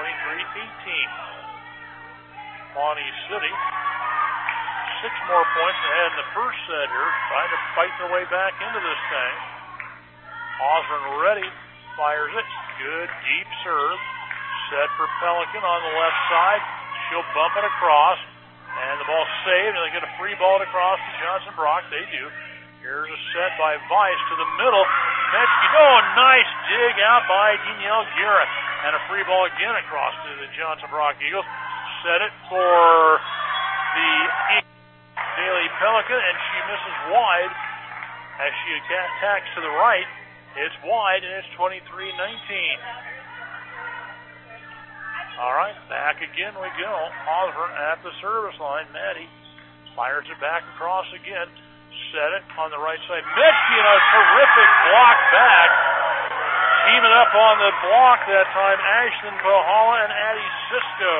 23-18. Pawnee City, 6 more points ahead in the first set here, trying to fight their way back into this thing. Osborne ready, fires it. Good deep serve. Set for Pelican on the left side. She'll bump it across, and the ball's saved, and they get a free ball across to Johnson Brock. They do. Here's a set by Weiss to the middle. Meschke, nice dig out by Danielle Garrett, and a free ball again across to the Johnson Brock Eagles. Set it for the Daly Pelican, and she misses wide as she attacks to the right. It's wide, and it's 23-19. All right, back again we go. Osborne at the service line. Maddie fires it back across again. Set it on the right side. Meschke, a terrific block back. Teaming up on the block that time, Ashlyn Pahala and Addie Cisco.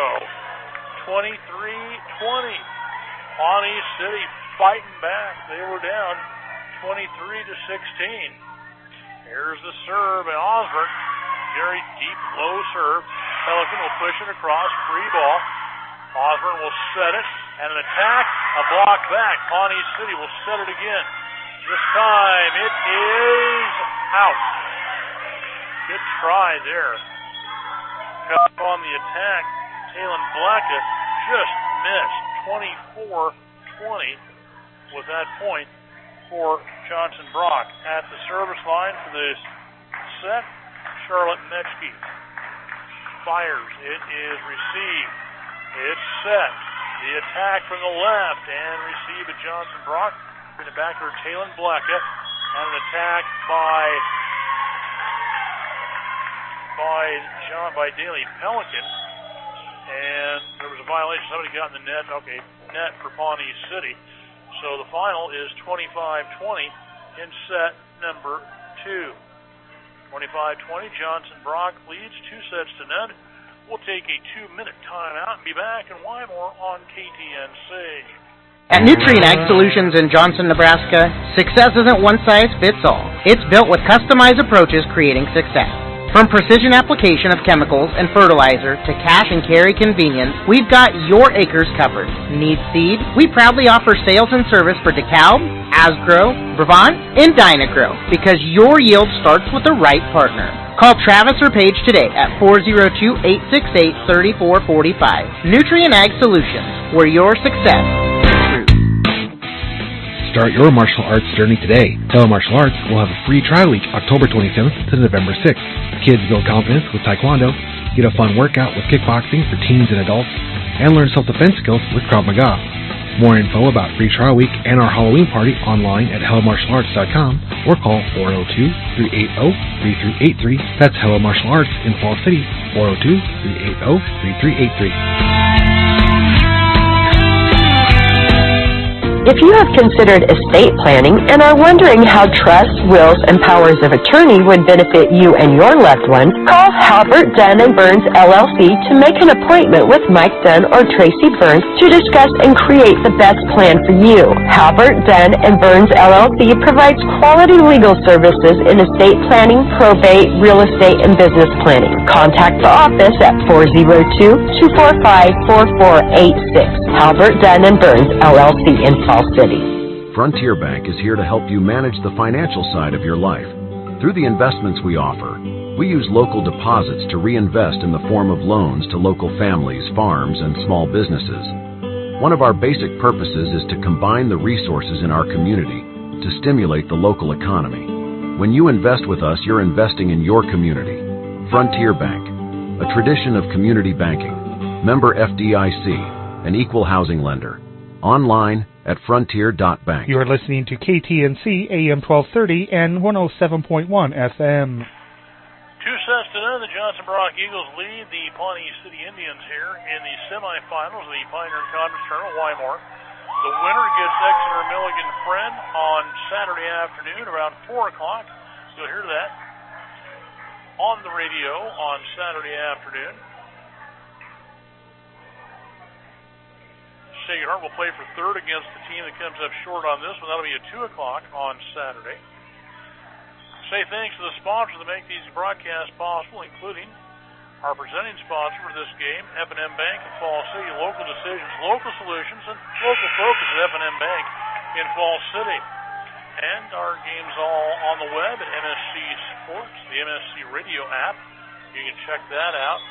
23-20. Pawnee City fighting back. They were down 23-16. Here's the serve by Osborne. Very deep, low serve. Pelican will push it across. Free ball. Osborne will set it. And an attack. A block back. Pawnee City will set it again. This time it is out. Good try there. Cut on the attack. Taylon Blacka just missed. 24-20 with that point for Johnson Brock. At the service line for the set, Charlotte Meschke fires. It is received. It's set. The attack from the left and receive at Johnson Brock. Bring it back to Taylon Blacka. And an attack by Daly Pelican. And there was a violation. Somebody got in the net. Okay, net for Pawnee City. So the final is 25-20 in set number 2. 25-20, Johnson Brock leads 2-0. We'll take a 2-minute timeout and be back in Wymore on KTNC. At Nutrien Ag Solutions in Johnson, Nebraska, success isn't one size fits all. It's built with customized approaches creating success. From precision application of chemicals and fertilizer to cash and carry convenience, we've got your acres covered. Need seed? We proudly offer sales and service for DeKalb, Asgrow, Brevant, and Dynagrow because your yield starts with the right partner. Call Travis or Paige today at 402-868-3445. Nutrien Ag Solutions, where your success is true. Start your martial arts journey today. Tele Martial Arts will have a free trial week October 27th to November 6th. Kids build confidence with Taekwondo, get a fun workout with kickboxing for teens and adults, and learn self-defense skills with Krav Maga. More info about free trial week and our Halloween party online at HelloMartialArts.com or call 402-380-3383. That's Hello Martial Arts in Fall City, 402-380-3383. If you have considered estate planning and are wondering how trusts, wills, and powers of attorney would benefit you and your loved ones, call Halbert, Dunn & Burns, LLC to make an appointment with Mike Dunn or Tracy Burns to discuss and create the best plan for you. Halbert, Dunn & Burns, LLC provides quality legal services in estate planning, probate, real estate, and business planning. Contact the office at 402-245-4486. Halbert, Dunn & Burns, LLC in Fall City. Frontier Bank is here to help you manage the financial side of your life. Through the investments we offer, we use local deposits to reinvest in the form of loans to local families, farms, and small businesses. One of our basic purposes is to combine the resources in our community to stimulate the local economy. When you invest with us, you're investing in your community. Frontier Bank, a tradition of community banking. Member FDIC, an equal housing lender. Online at frontier.bank. You are listening to KTNC AM 1230 and 107.1 FM. 2-0, the Johnson Brock Eagles lead the Pawnee City Indians here in the semifinals of the Pioneer Conference Tournament, Wymore. The winner gets Exeter Milligan Friend on Saturday afternoon around 4 o'clock. You'll hear that on the radio on Saturday afternoon. Sacred Heart will play for third against the team that comes up short on this one. That'll be at 2 o'clock on Saturday. Say thanks to the sponsors that make these broadcasts possible, including our presenting sponsor for this game, F&M Bank in Fall City. Local decisions, local solutions, and local focus at F&M Bank in Fall City. And our games all on the web at MSC Sports, the MSC Radio app. You can check that out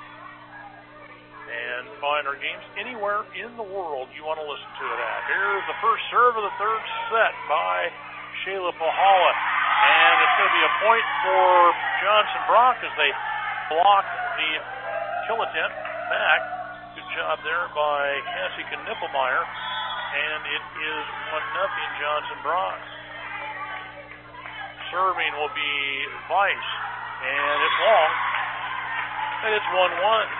and find our games anywhere in the world you want to listen to it at. Here's the first serve of the third set by Shayla Pahala. And it's going to be a point for Johnson Brock as they block the kill attempt back. Good job there by Cassie Knippelmeyer. And it is 1-0 Johnson Brock. Serving will be Weiss. And it's long. And it's 1-1.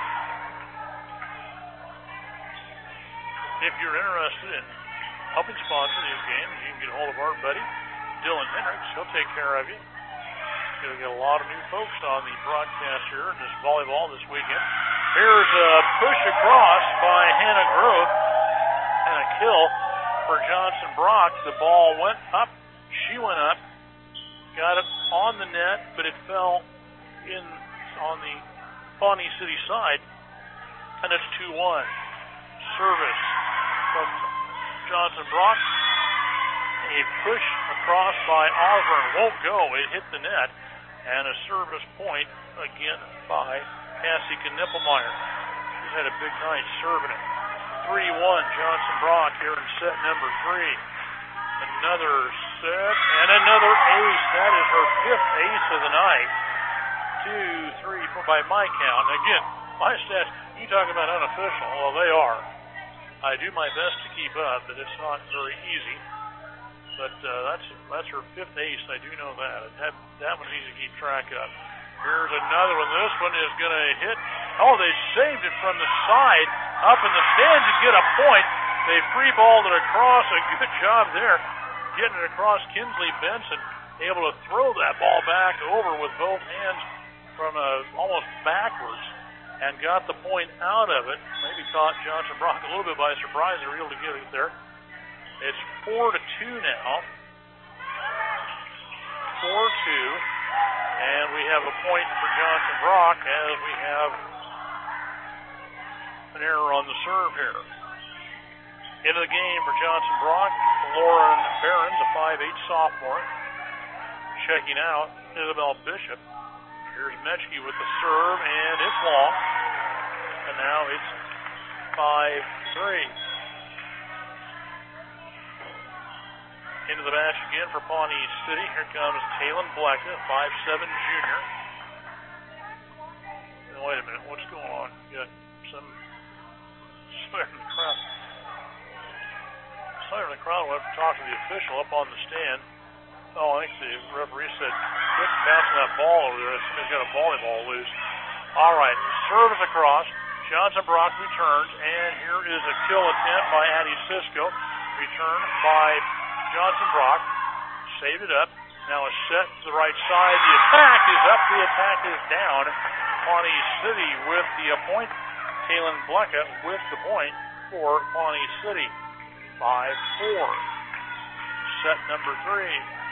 If you're interested in helping sponsor these games, you can get a hold of our buddy, Dylan Hendricks. He'll take care of you. You'll get a lot of new folks on the broadcast here in this volleyball this weekend. Here's a push across by Hannah Grove and a kill for Johnson Brock. The ball went up. She went up. Got it on the net, but it fell in on the Pawnee City side. And it's 2-1. Service from Johnson Brock. A push across by Osborne won't go. It hit the net. And a service point again by Cassie Knippelmeyer. She's had a big night serving it. 3-1 Johnson Brock here in set number 3. Another set and another ace. That is her 5th ace of the night. 2, 3, 4 by my count. And again, my stats, you talk about unofficial. Well, they are. I do my best to keep up, but it's not very easy. But that's her 5th ace. I do know that. That one's easy to keep track of. Here's another one. This one is going to hit. Oh, they saved it from the side up in the stands and get a point. They free balled it across. A good job there, getting it across. Kinsley Benson able to throw that ball back over with both hands from almost backwards and got the point out of it. Maybe caught Johnson Brock a little bit by surprise. They were able to get it there. It's 4-2 now. 4-2. And we have a point for Johnson Brock as we have an error on the serve here. Into the game for Johnson Brock, Lauren Behrens, a 5'8 sophomore. Checking out Isabel Bishop. Here's Metchke with the serve, and it's long. And now it's 5-3. Into the match again for Pawnee City. Here comes Taylon Black, 5'7 junior. Now, wait a minute, what's going on? You got some swear in the crowd. Somebody in the crowd will have to talk to the official up on the stand. Oh, I think the referee said, quit bouncing that ball over there. He's got a volleyball loose. All right, service across. Johnson Brock returns, and here is a kill attempt by Addie Cisco. Return by Johnson Brock. Saved it up. Now a set to the right side. The attack is up. The attack is down. Pawnee City with the point. Taylon Blecka with the point for Pawnee City. 5-4. Set number 3.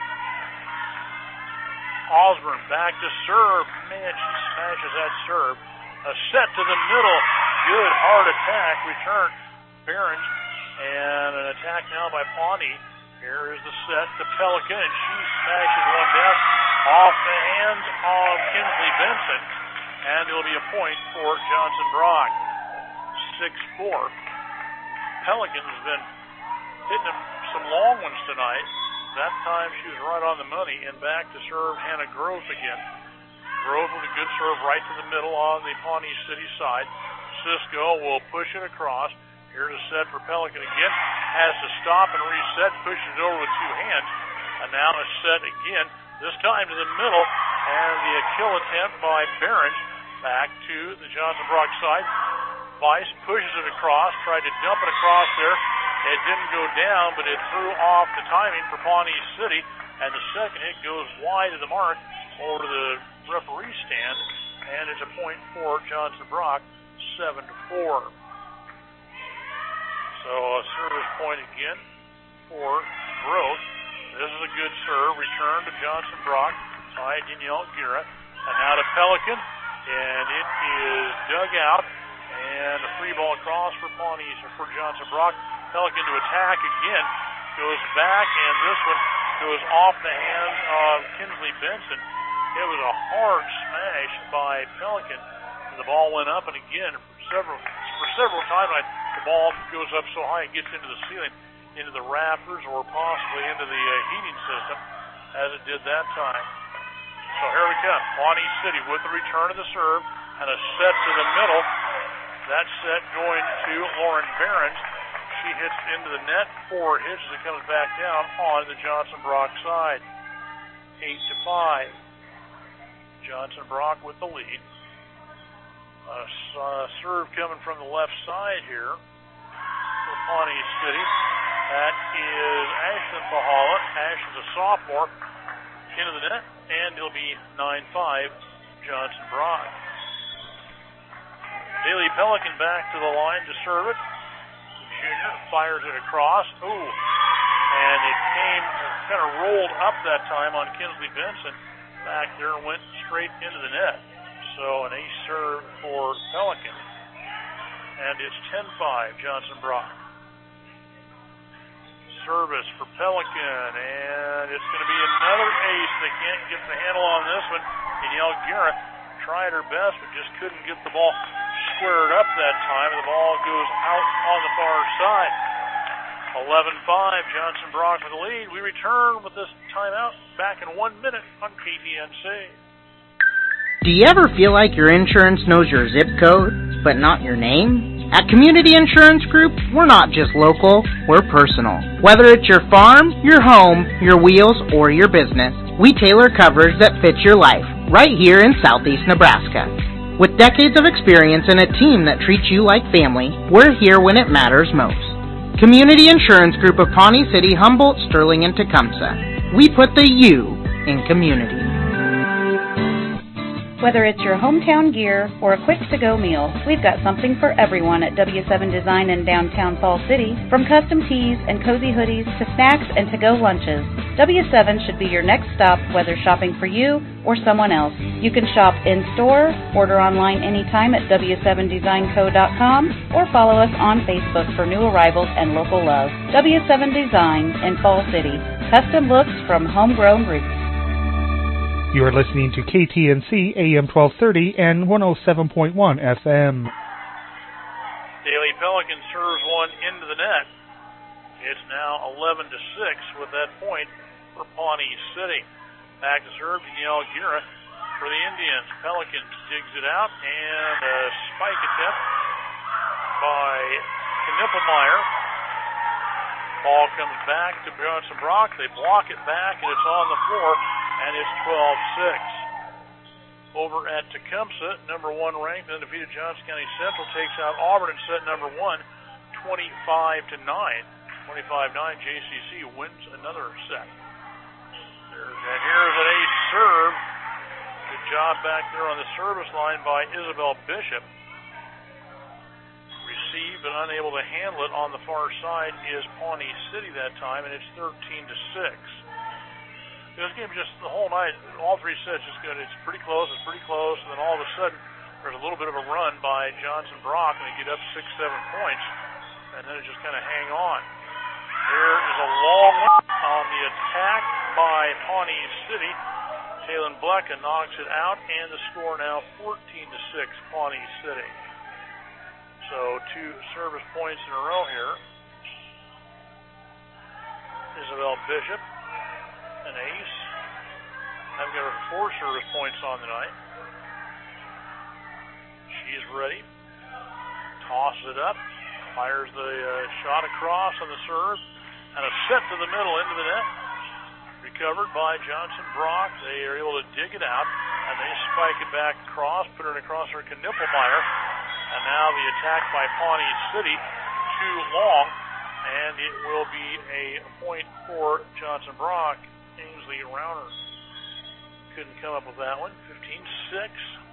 Osborne back to serve. Man, she smashes that serve. A set to the middle. Good hard attack. Return. Behrens. And an attack now by Pawnee. Here is the set to Pelican, and she smashes one down off the hands of Kinsley Benson. And it'll be a point for Johnson Brock. 6-4. Pelican's been hitting some long ones tonight. That time she was right on the money, and back to serve Hannah Grove again. Grove with a good serve right to the middle on the Pawnee City side. Cisco will push it across. Here's a set for Pelican again. Has to stop and reset, pushes it over with two hands. And now a set again, this time to the middle, and the kill attempt by Behrens back to the Johnson Brock side. Weiss pushes it across, tried to dump it across there. It didn't go down, but it threw off the timing for Pawnee City, and the second hit goes wide of the mark over to the referee stand, and it's a point for Johnson Brock, 7-4. So a service point again for Grove. This is a good serve. Return to Johnson Brock by Danielle Guerra. And now to Pelican, and it is dug out, and a free ball across for Johnson Brock. Pelican to attack again, goes back, and this one goes off the hands of Kinsley Benson. It was a hard smash by Pelican, and the ball went up, and again, for several times, the ball goes up so high it gets into the ceiling, into the rafters, or possibly into the heating system, as it did that time. So here we come, Pawnee City with the return of the serve, and a set to the middle. That set going to Lauren Behrens. She hits into the net, 4 hits as it comes back down on the Johnson Brock side. 8-5. Johnson Brock with the lead. Serve coming from the left side here for Pawnee City. That is Ashlyn Pahala. Ashlyn's a sophomore. Into the net, and it'll be 9-5 Johnson Brock. Haley Pelican back to the line to serve it. Junior fires it across. Ooh. And it came, kind of rolled up that time on Kinsley Benson. Back there and went straight into the net. So an ace serve for Pelican. And it's 10-5 Johnson Brock. Service for Pelican. And it's going to be another ace. They can't get the handle on this one. Danielle Guerra tried her best, but just couldn't get the ball squared up that time, and the ball goes out on the far side. 11-5, Johnson Brock with the lead. We return with this timeout back in 1 minute on KTNC. Do you ever feel like your insurance knows your zip code, but not your name? At Community Insurance Group, we're not just local, we're personal. Whether it's your farm, your home, your wheels, or your business, we tailor coverage that fits your life, right here in Southeast Nebraska. With decades of experience and a team that treats you like family, we're here when it matters most. Community Insurance Group of Pawnee City, Humboldt, Sterling, and Tecumseh. We put the U in community. Whether it's your hometown gear or a quick-to-go meal, we've got something for everyone at W7 Design in downtown Fall City. From custom tees and cozy hoodies to snacks and to-go lunches, W7 should be your next stop, whether shopping for you or someone else. You can shop in-store, order online anytime at W7DesignCo.com, or follow us on Facebook for new arrivals and local love. W7 Design in Fall City. Custom looks from homegrown roots. You are listening to KTNC AM 1230 and 107.1 FM. Daily Pelican serves one into the net. It's now 11-6 with that point for Pawnee City. Back to serve Danielle Gira for the Indians. Pelican digs it out, and a spike attempt by Knippelmeyer. Ball comes back to Johnson Brock. They block it back, and it's on the floor. And it's 12-6. Over at Tecumseh, number 1 ranked undefeated Johnson County Central takes out Auburn in set number 1, 25-9. 25-9, JCC wins another set. And here's an ace serve. Good job back there on the service line by Isabel Bishop. Received but unable to handle it on the far side is Pawnee City that time, and it's 13-6. This game just the whole night, all 3 sets just good. It's pretty close, and then all of a sudden there's a little bit of a run by Johnson Brock, and they get up 6-7 points, and then it just kind of hang on. There is a long one on the attack by Pawnee City. Taylon Blecka knocks it out, and the score now 14-6 Pawnee City. So 2 service points in a row here. Isabel Bishop. An ace. I've got her 4 service points on the night. She's ready. Tosses it up. Fires the shot across on the serve. And a set to the middle into the net. Recovered by Johnson Brock. They are able to dig it out. And they spike it back across. Put it across for Knippelmeyer. And now the attack by Pawnee City. Too long. And it will be a point for Johnson Brock. Ainsley Rauner couldn't come up with that one. 15-6.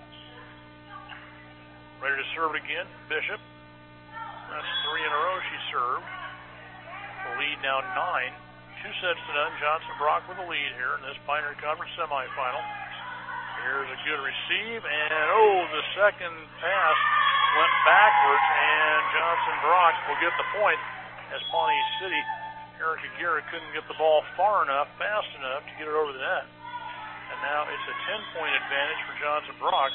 Ready to serve it again. Bishop. That's 3 in a row she served. The lead now 9. 2 sets to none. Johnson Brock with the lead here in this Pioneer Conference semifinal. Here's a good receive, and the second pass went backwards, and Johnson Brock will get the point as Pawnee City. Erica Guerra couldn't get the ball far enough, fast enough to get it over the net. And now it's a 10-point advantage for Johnson Brock,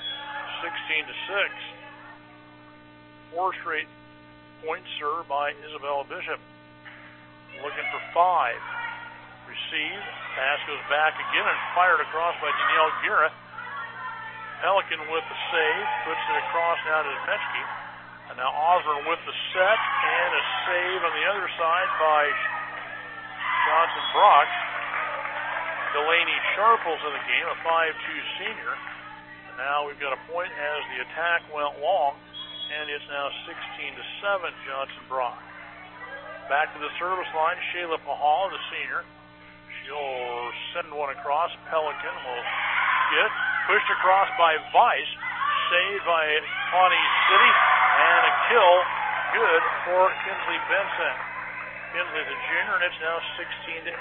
16-6. 4 straight points served by Isabella Bishop. Looking for 5. Receive. Pass goes back again and fired across by Danielle Guerra. Pelican with the save. Puts it across now to Metchke. And now Osborne with the set and a save on the other side by Johnson Brock. Delaney Sharples in the game, a 5'2 senior. And now we've got a point as the attack went long, and it's now 16-7 Johnson Brock. Back to the service line, Shayla Pahala, the senior. She'll send one across. Pelican will get it. Pushed across by Weiss. Saved by Pawnee City. And a kill. Good for Kinsley Benson. Kinsley the junior, and it's now 16-8.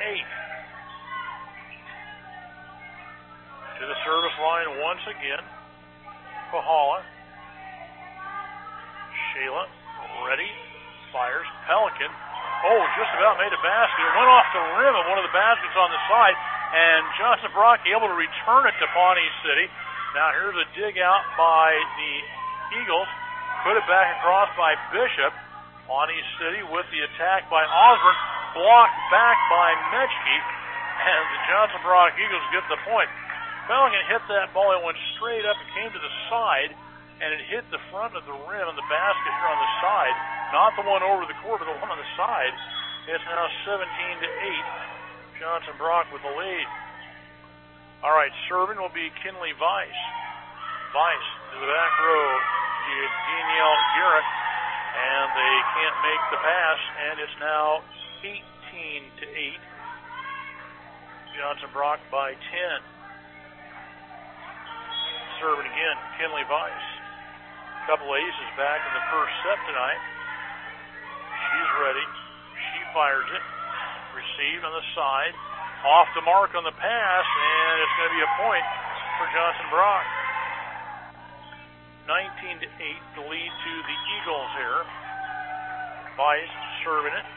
To the service line once again. Pahala. Shayla ready. Fires. Pelican. Just about made a basket. It went off the rim of one of the baskets on the side, and Johnson Brock able to return it to Pawnee City. Now here's a dig out by the Eagles. Put it back across by Bishop. Pawnee City with the attack by Osborne. Blocked back by Metchke, and the Johnson Brock Eagles get the point. Pelican hit that ball. It went straight up and came to the side, and it hit the front of the rim of the basket here on the side. Not the one over the court, but the one on the side. It's now 17-8. Johnson Brock with the lead. All right, serving will be Kinley Weiss. Weiss to the back row. Danielle Guerra. and they can't make the pass, and it's now 18-8. Johnson Brock by 10. Serving again, Kinley Weiss. Couple aces back in the first set tonight. She's ready. She fires it. Received on the side. Off the mark on the pass, and it's going to be a point for Johnson Brock. 19-8, the lead to the Eagles here. Weiss serving it.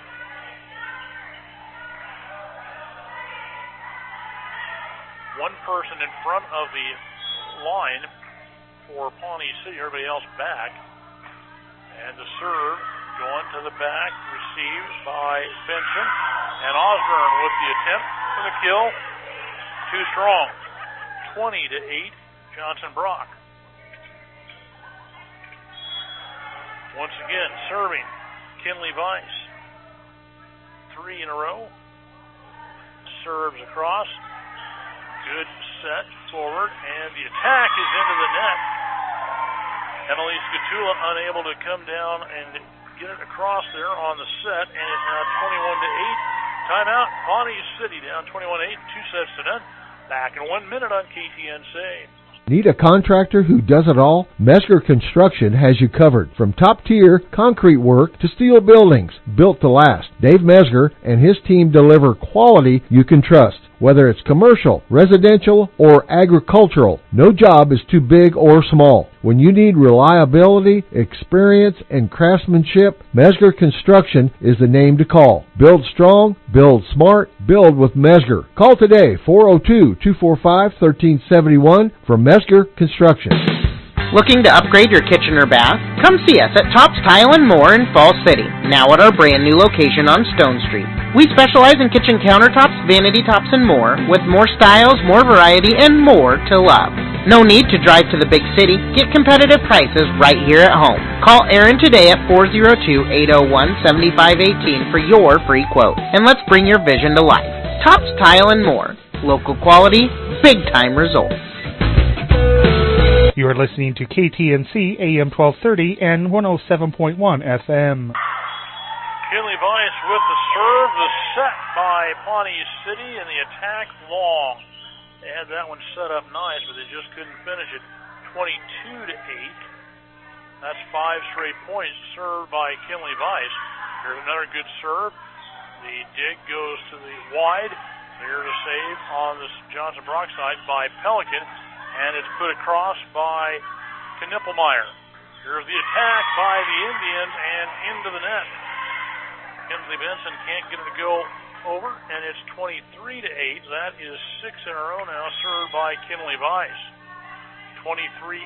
One person in front of the line for Pawnee City, everybody else back. And the serve going to the back, receives by Benson. And Osborne with the attempt for the kill. Too strong. 20-8, Johnson Brock. Once again, serving Kinley Weiss. 3 in a row. Serves across. Good set forward, and the attack is into the net. Emily Scatula unable to come down and get it across there on the set, and it's now 21-8. Timeout, Pawnee City down 21-8, 2 sets to none. Back in 1 minute on KTNC. Need a contractor who does it all? Mesger Construction has you covered. From top-tier concrete work to steel buildings, built to last. Dave Mesger and his team deliver quality you can trust. Whether it's commercial, residential, or agricultural, no job is too big or small. When you need reliability, experience, and craftsmanship, Mesger Construction is the name to call. Build strong, build smart, build with Mesger. Call today, 402-245-1371 from Mesger Construction. Looking to upgrade your kitchen or bath? Come see us at Tops Tile & More in Fall City, now at our brand new location on Stone Street. We specialize in kitchen countertops, vanity tops, and more, with more styles, more variety, and more to love. No need to drive to the big city. Get competitive prices right here at home. Call Aaron today at 402-801-7518 for your free quote. And let's bring your vision to life. Tops Tile & More. Local quality, big-time results. You are listening to KTNC AM 1230 and 107.1 FM. Kinley Weiss with the serve, the set by Pawnee City, and the attack long. They had that one set up nice, but they just couldn't finish it. 22-8. That's 5 straight points served by Kinley Weiss. Here's another good serve. The dig goes to the wide. Here's a save on the Johnson Brock side by Pelican. And it's put across by Knippelmeyer. Here's the attack by the Indians and into the net. Kinsley Benson can't get it to go over, and it's 23-8. That is 6 in a row now, served by Kinley Weiss. 23-8.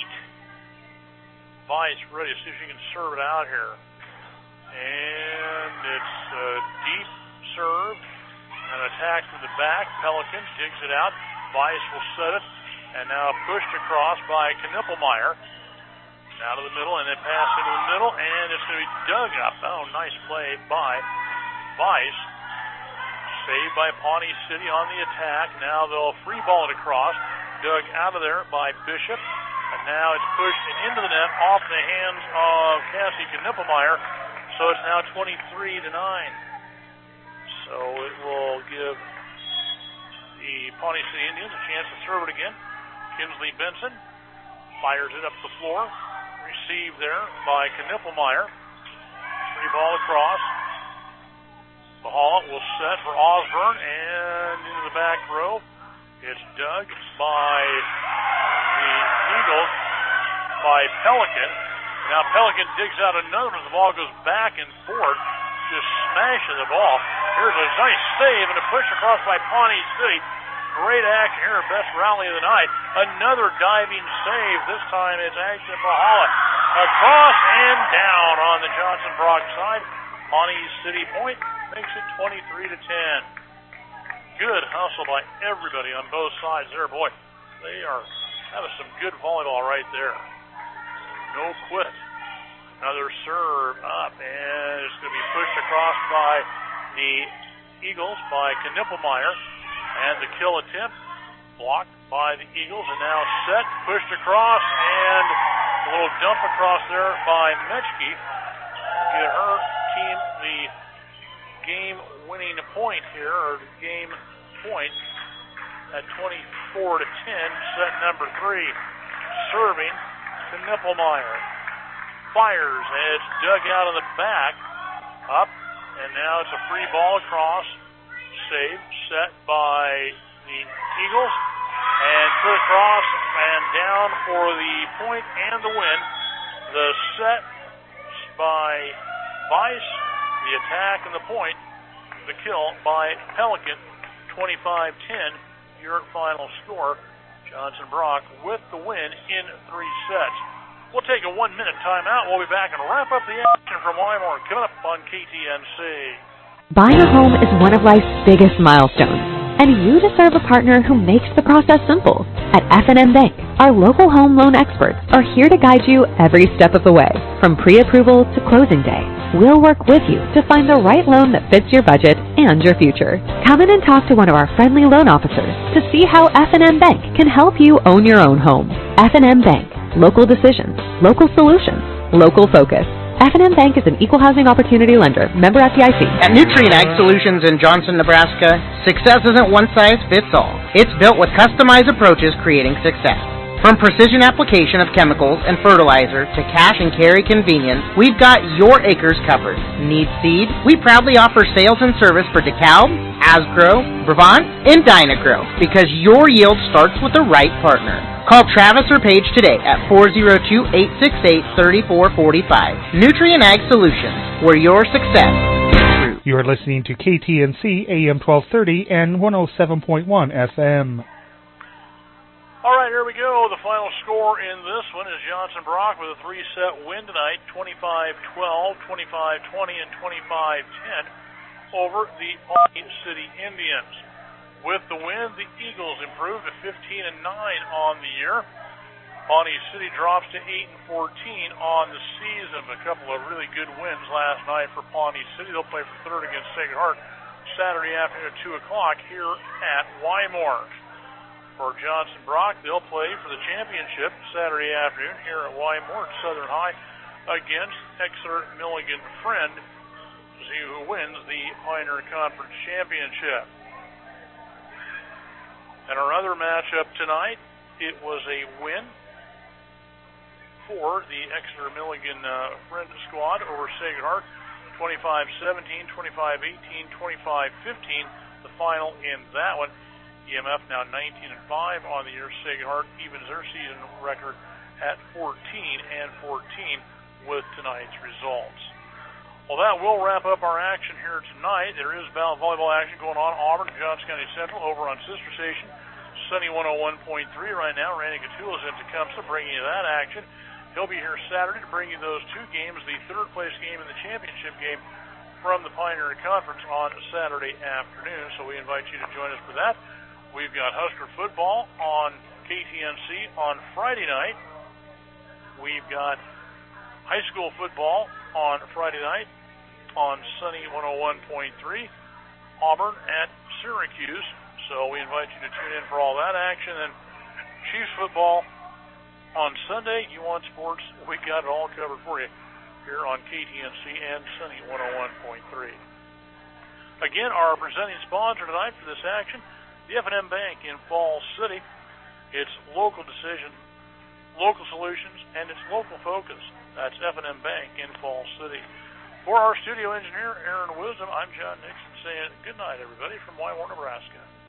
Weiss ready to see if she can serve it out here. And it's a deep serve. An attack to the back. Pelican digs it out. Weiss will set it. And now pushed across by Knippelmeyer. Out of the middle, and then pass into the middle, and it's going to be dug up. Oh, nice play by Weiss. Saved by Pawnee City on the attack. Now they'll free ball it across. Dug out of there by Bishop. And now it's pushed into the net off the hands of Cassie Knippelmeyer. So it's now 23-9. So it will give the Pawnee City Indians a chance to serve it again. Kinsley Benson fires it up the floor. Received there by Knippelmeyer. Free ball across. Bahal will set for Osborne and into the back row. It's dug by the Eagles by Pelican. Now Pelican digs out another one. The ball goes back and forth. Just smashing the ball. Here's a nice save and a push across by Pawnee City. Great action here, best rally of the night. Another diving save. This time it's Ashley Pahala. Across and down on the Johnson Brock side. Pawnee City point makes it 23-10. Good hustle by everybody on both sides there. Boy, they are having some good volleyball right there. No quit. Another serve up, and it's going to be pushed across by the Eagles by Knippelmeyer. And the kill attempt blocked by the Eagles, and now set, pushed across, and a little dump across there by Metchke. get her team the game-winning point here, or game point at 24-10. Set number 3, serving to Nippelmeyer. Fires, and it's dug out of the back. Up, and now it's a free ball across. Save, set by the Eagles. And put across and down for the point and the win. The set by Vice, the attack and the point. The kill by Pelican, 25-10, your final score. Johnson Brock with the win in 3 sets. We'll take a 1-minute timeout. We'll be back and wrap up the action from Wymore coming up on KTNC. Buying a home is one of life's biggest milestones, and you deserve a partner who makes the process simple. At F&M Bank, our local home loan experts are here to guide you every step of the way, from pre-approval to closing day. We'll work with you to find the right loan that fits your budget and your future. Come in and talk to one of our friendly loan officers to see how F&M Bank can help you own your own home. F&M Bank. Local decisions, local solutions, local focus. F&M Bank is an equal housing opportunity lender. Member FDIC. At Nutrien Ag Solutions in Johnson, Nebraska, success isn't one size fits all. It's built with customized approaches creating success. From precision application of chemicals and fertilizer to cash and carry convenience, we've got your acres covered. Need seed? We proudly offer sales and service for DeKalb, Asgrow, Brevant, and Dynagro because your yield starts with the right partner. Call Travis or Paige today at 402-868-3445. Nutrien Ag Solutions, where your success is true. You are listening to KTNC AM 1230 and 107.1 FM. All right, here we go. The final score in this one is Johnson Brock with a 3-set win tonight, 25-12, 25-20, and 25-10 over the Pawnee City Indians. With the win, the Eagles improved to 15-9 on the year. Pawnee City drops to 8-14 on the season. A couple of really good wins last night for Pawnee City. They'll play for third against Sacred Heart Saturday afternoon at 2 o'clock here at Wymore. For Johnson Brock, they'll play for the championship Saturday afternoon here at Wymore at Southern High against Exeter Milligan Friend to see who wins the Pioneer Conference Championship. And our other matchup tonight, it was a win for the Exeter Milligan Friend squad over Sacred Heart, 25-17, 25-18, 25-15, the final in that one. EMF now 19-5 on the year. Sacred Heart evens their season record at 14-14 with tonight's results. Well, that will wrap up our action here tonight. There is volleyball action going on. Auburn, Johnson County Central over on sister station, Sunny 101.3 right now. Randy Catula's in Tecumseh bringing you that action. He'll be here Saturday to bring you those 2 games, the third place game and the championship game from the Pioneer Conference on Saturday afternoon. So we invite you to join us for that. We've got Husker football on KTNC on Friday night. We've got high school football on Friday night on Sunny 101.3. Auburn at Syracuse. So we invite you to tune in for all that action. And Chiefs football on Sunday. You want sports? We got it all covered for you here on KTNC and Sunny 101.3. Again, our presenting sponsor tonight for this action, the F&M Bank in Falls City. It's local decision, local solutions, and it's local focus. That's F&M Bank in Falls City. For our studio engineer, Aaron Wisdom, I'm John Nixon saying good night, everybody, from Wymore, Nebraska.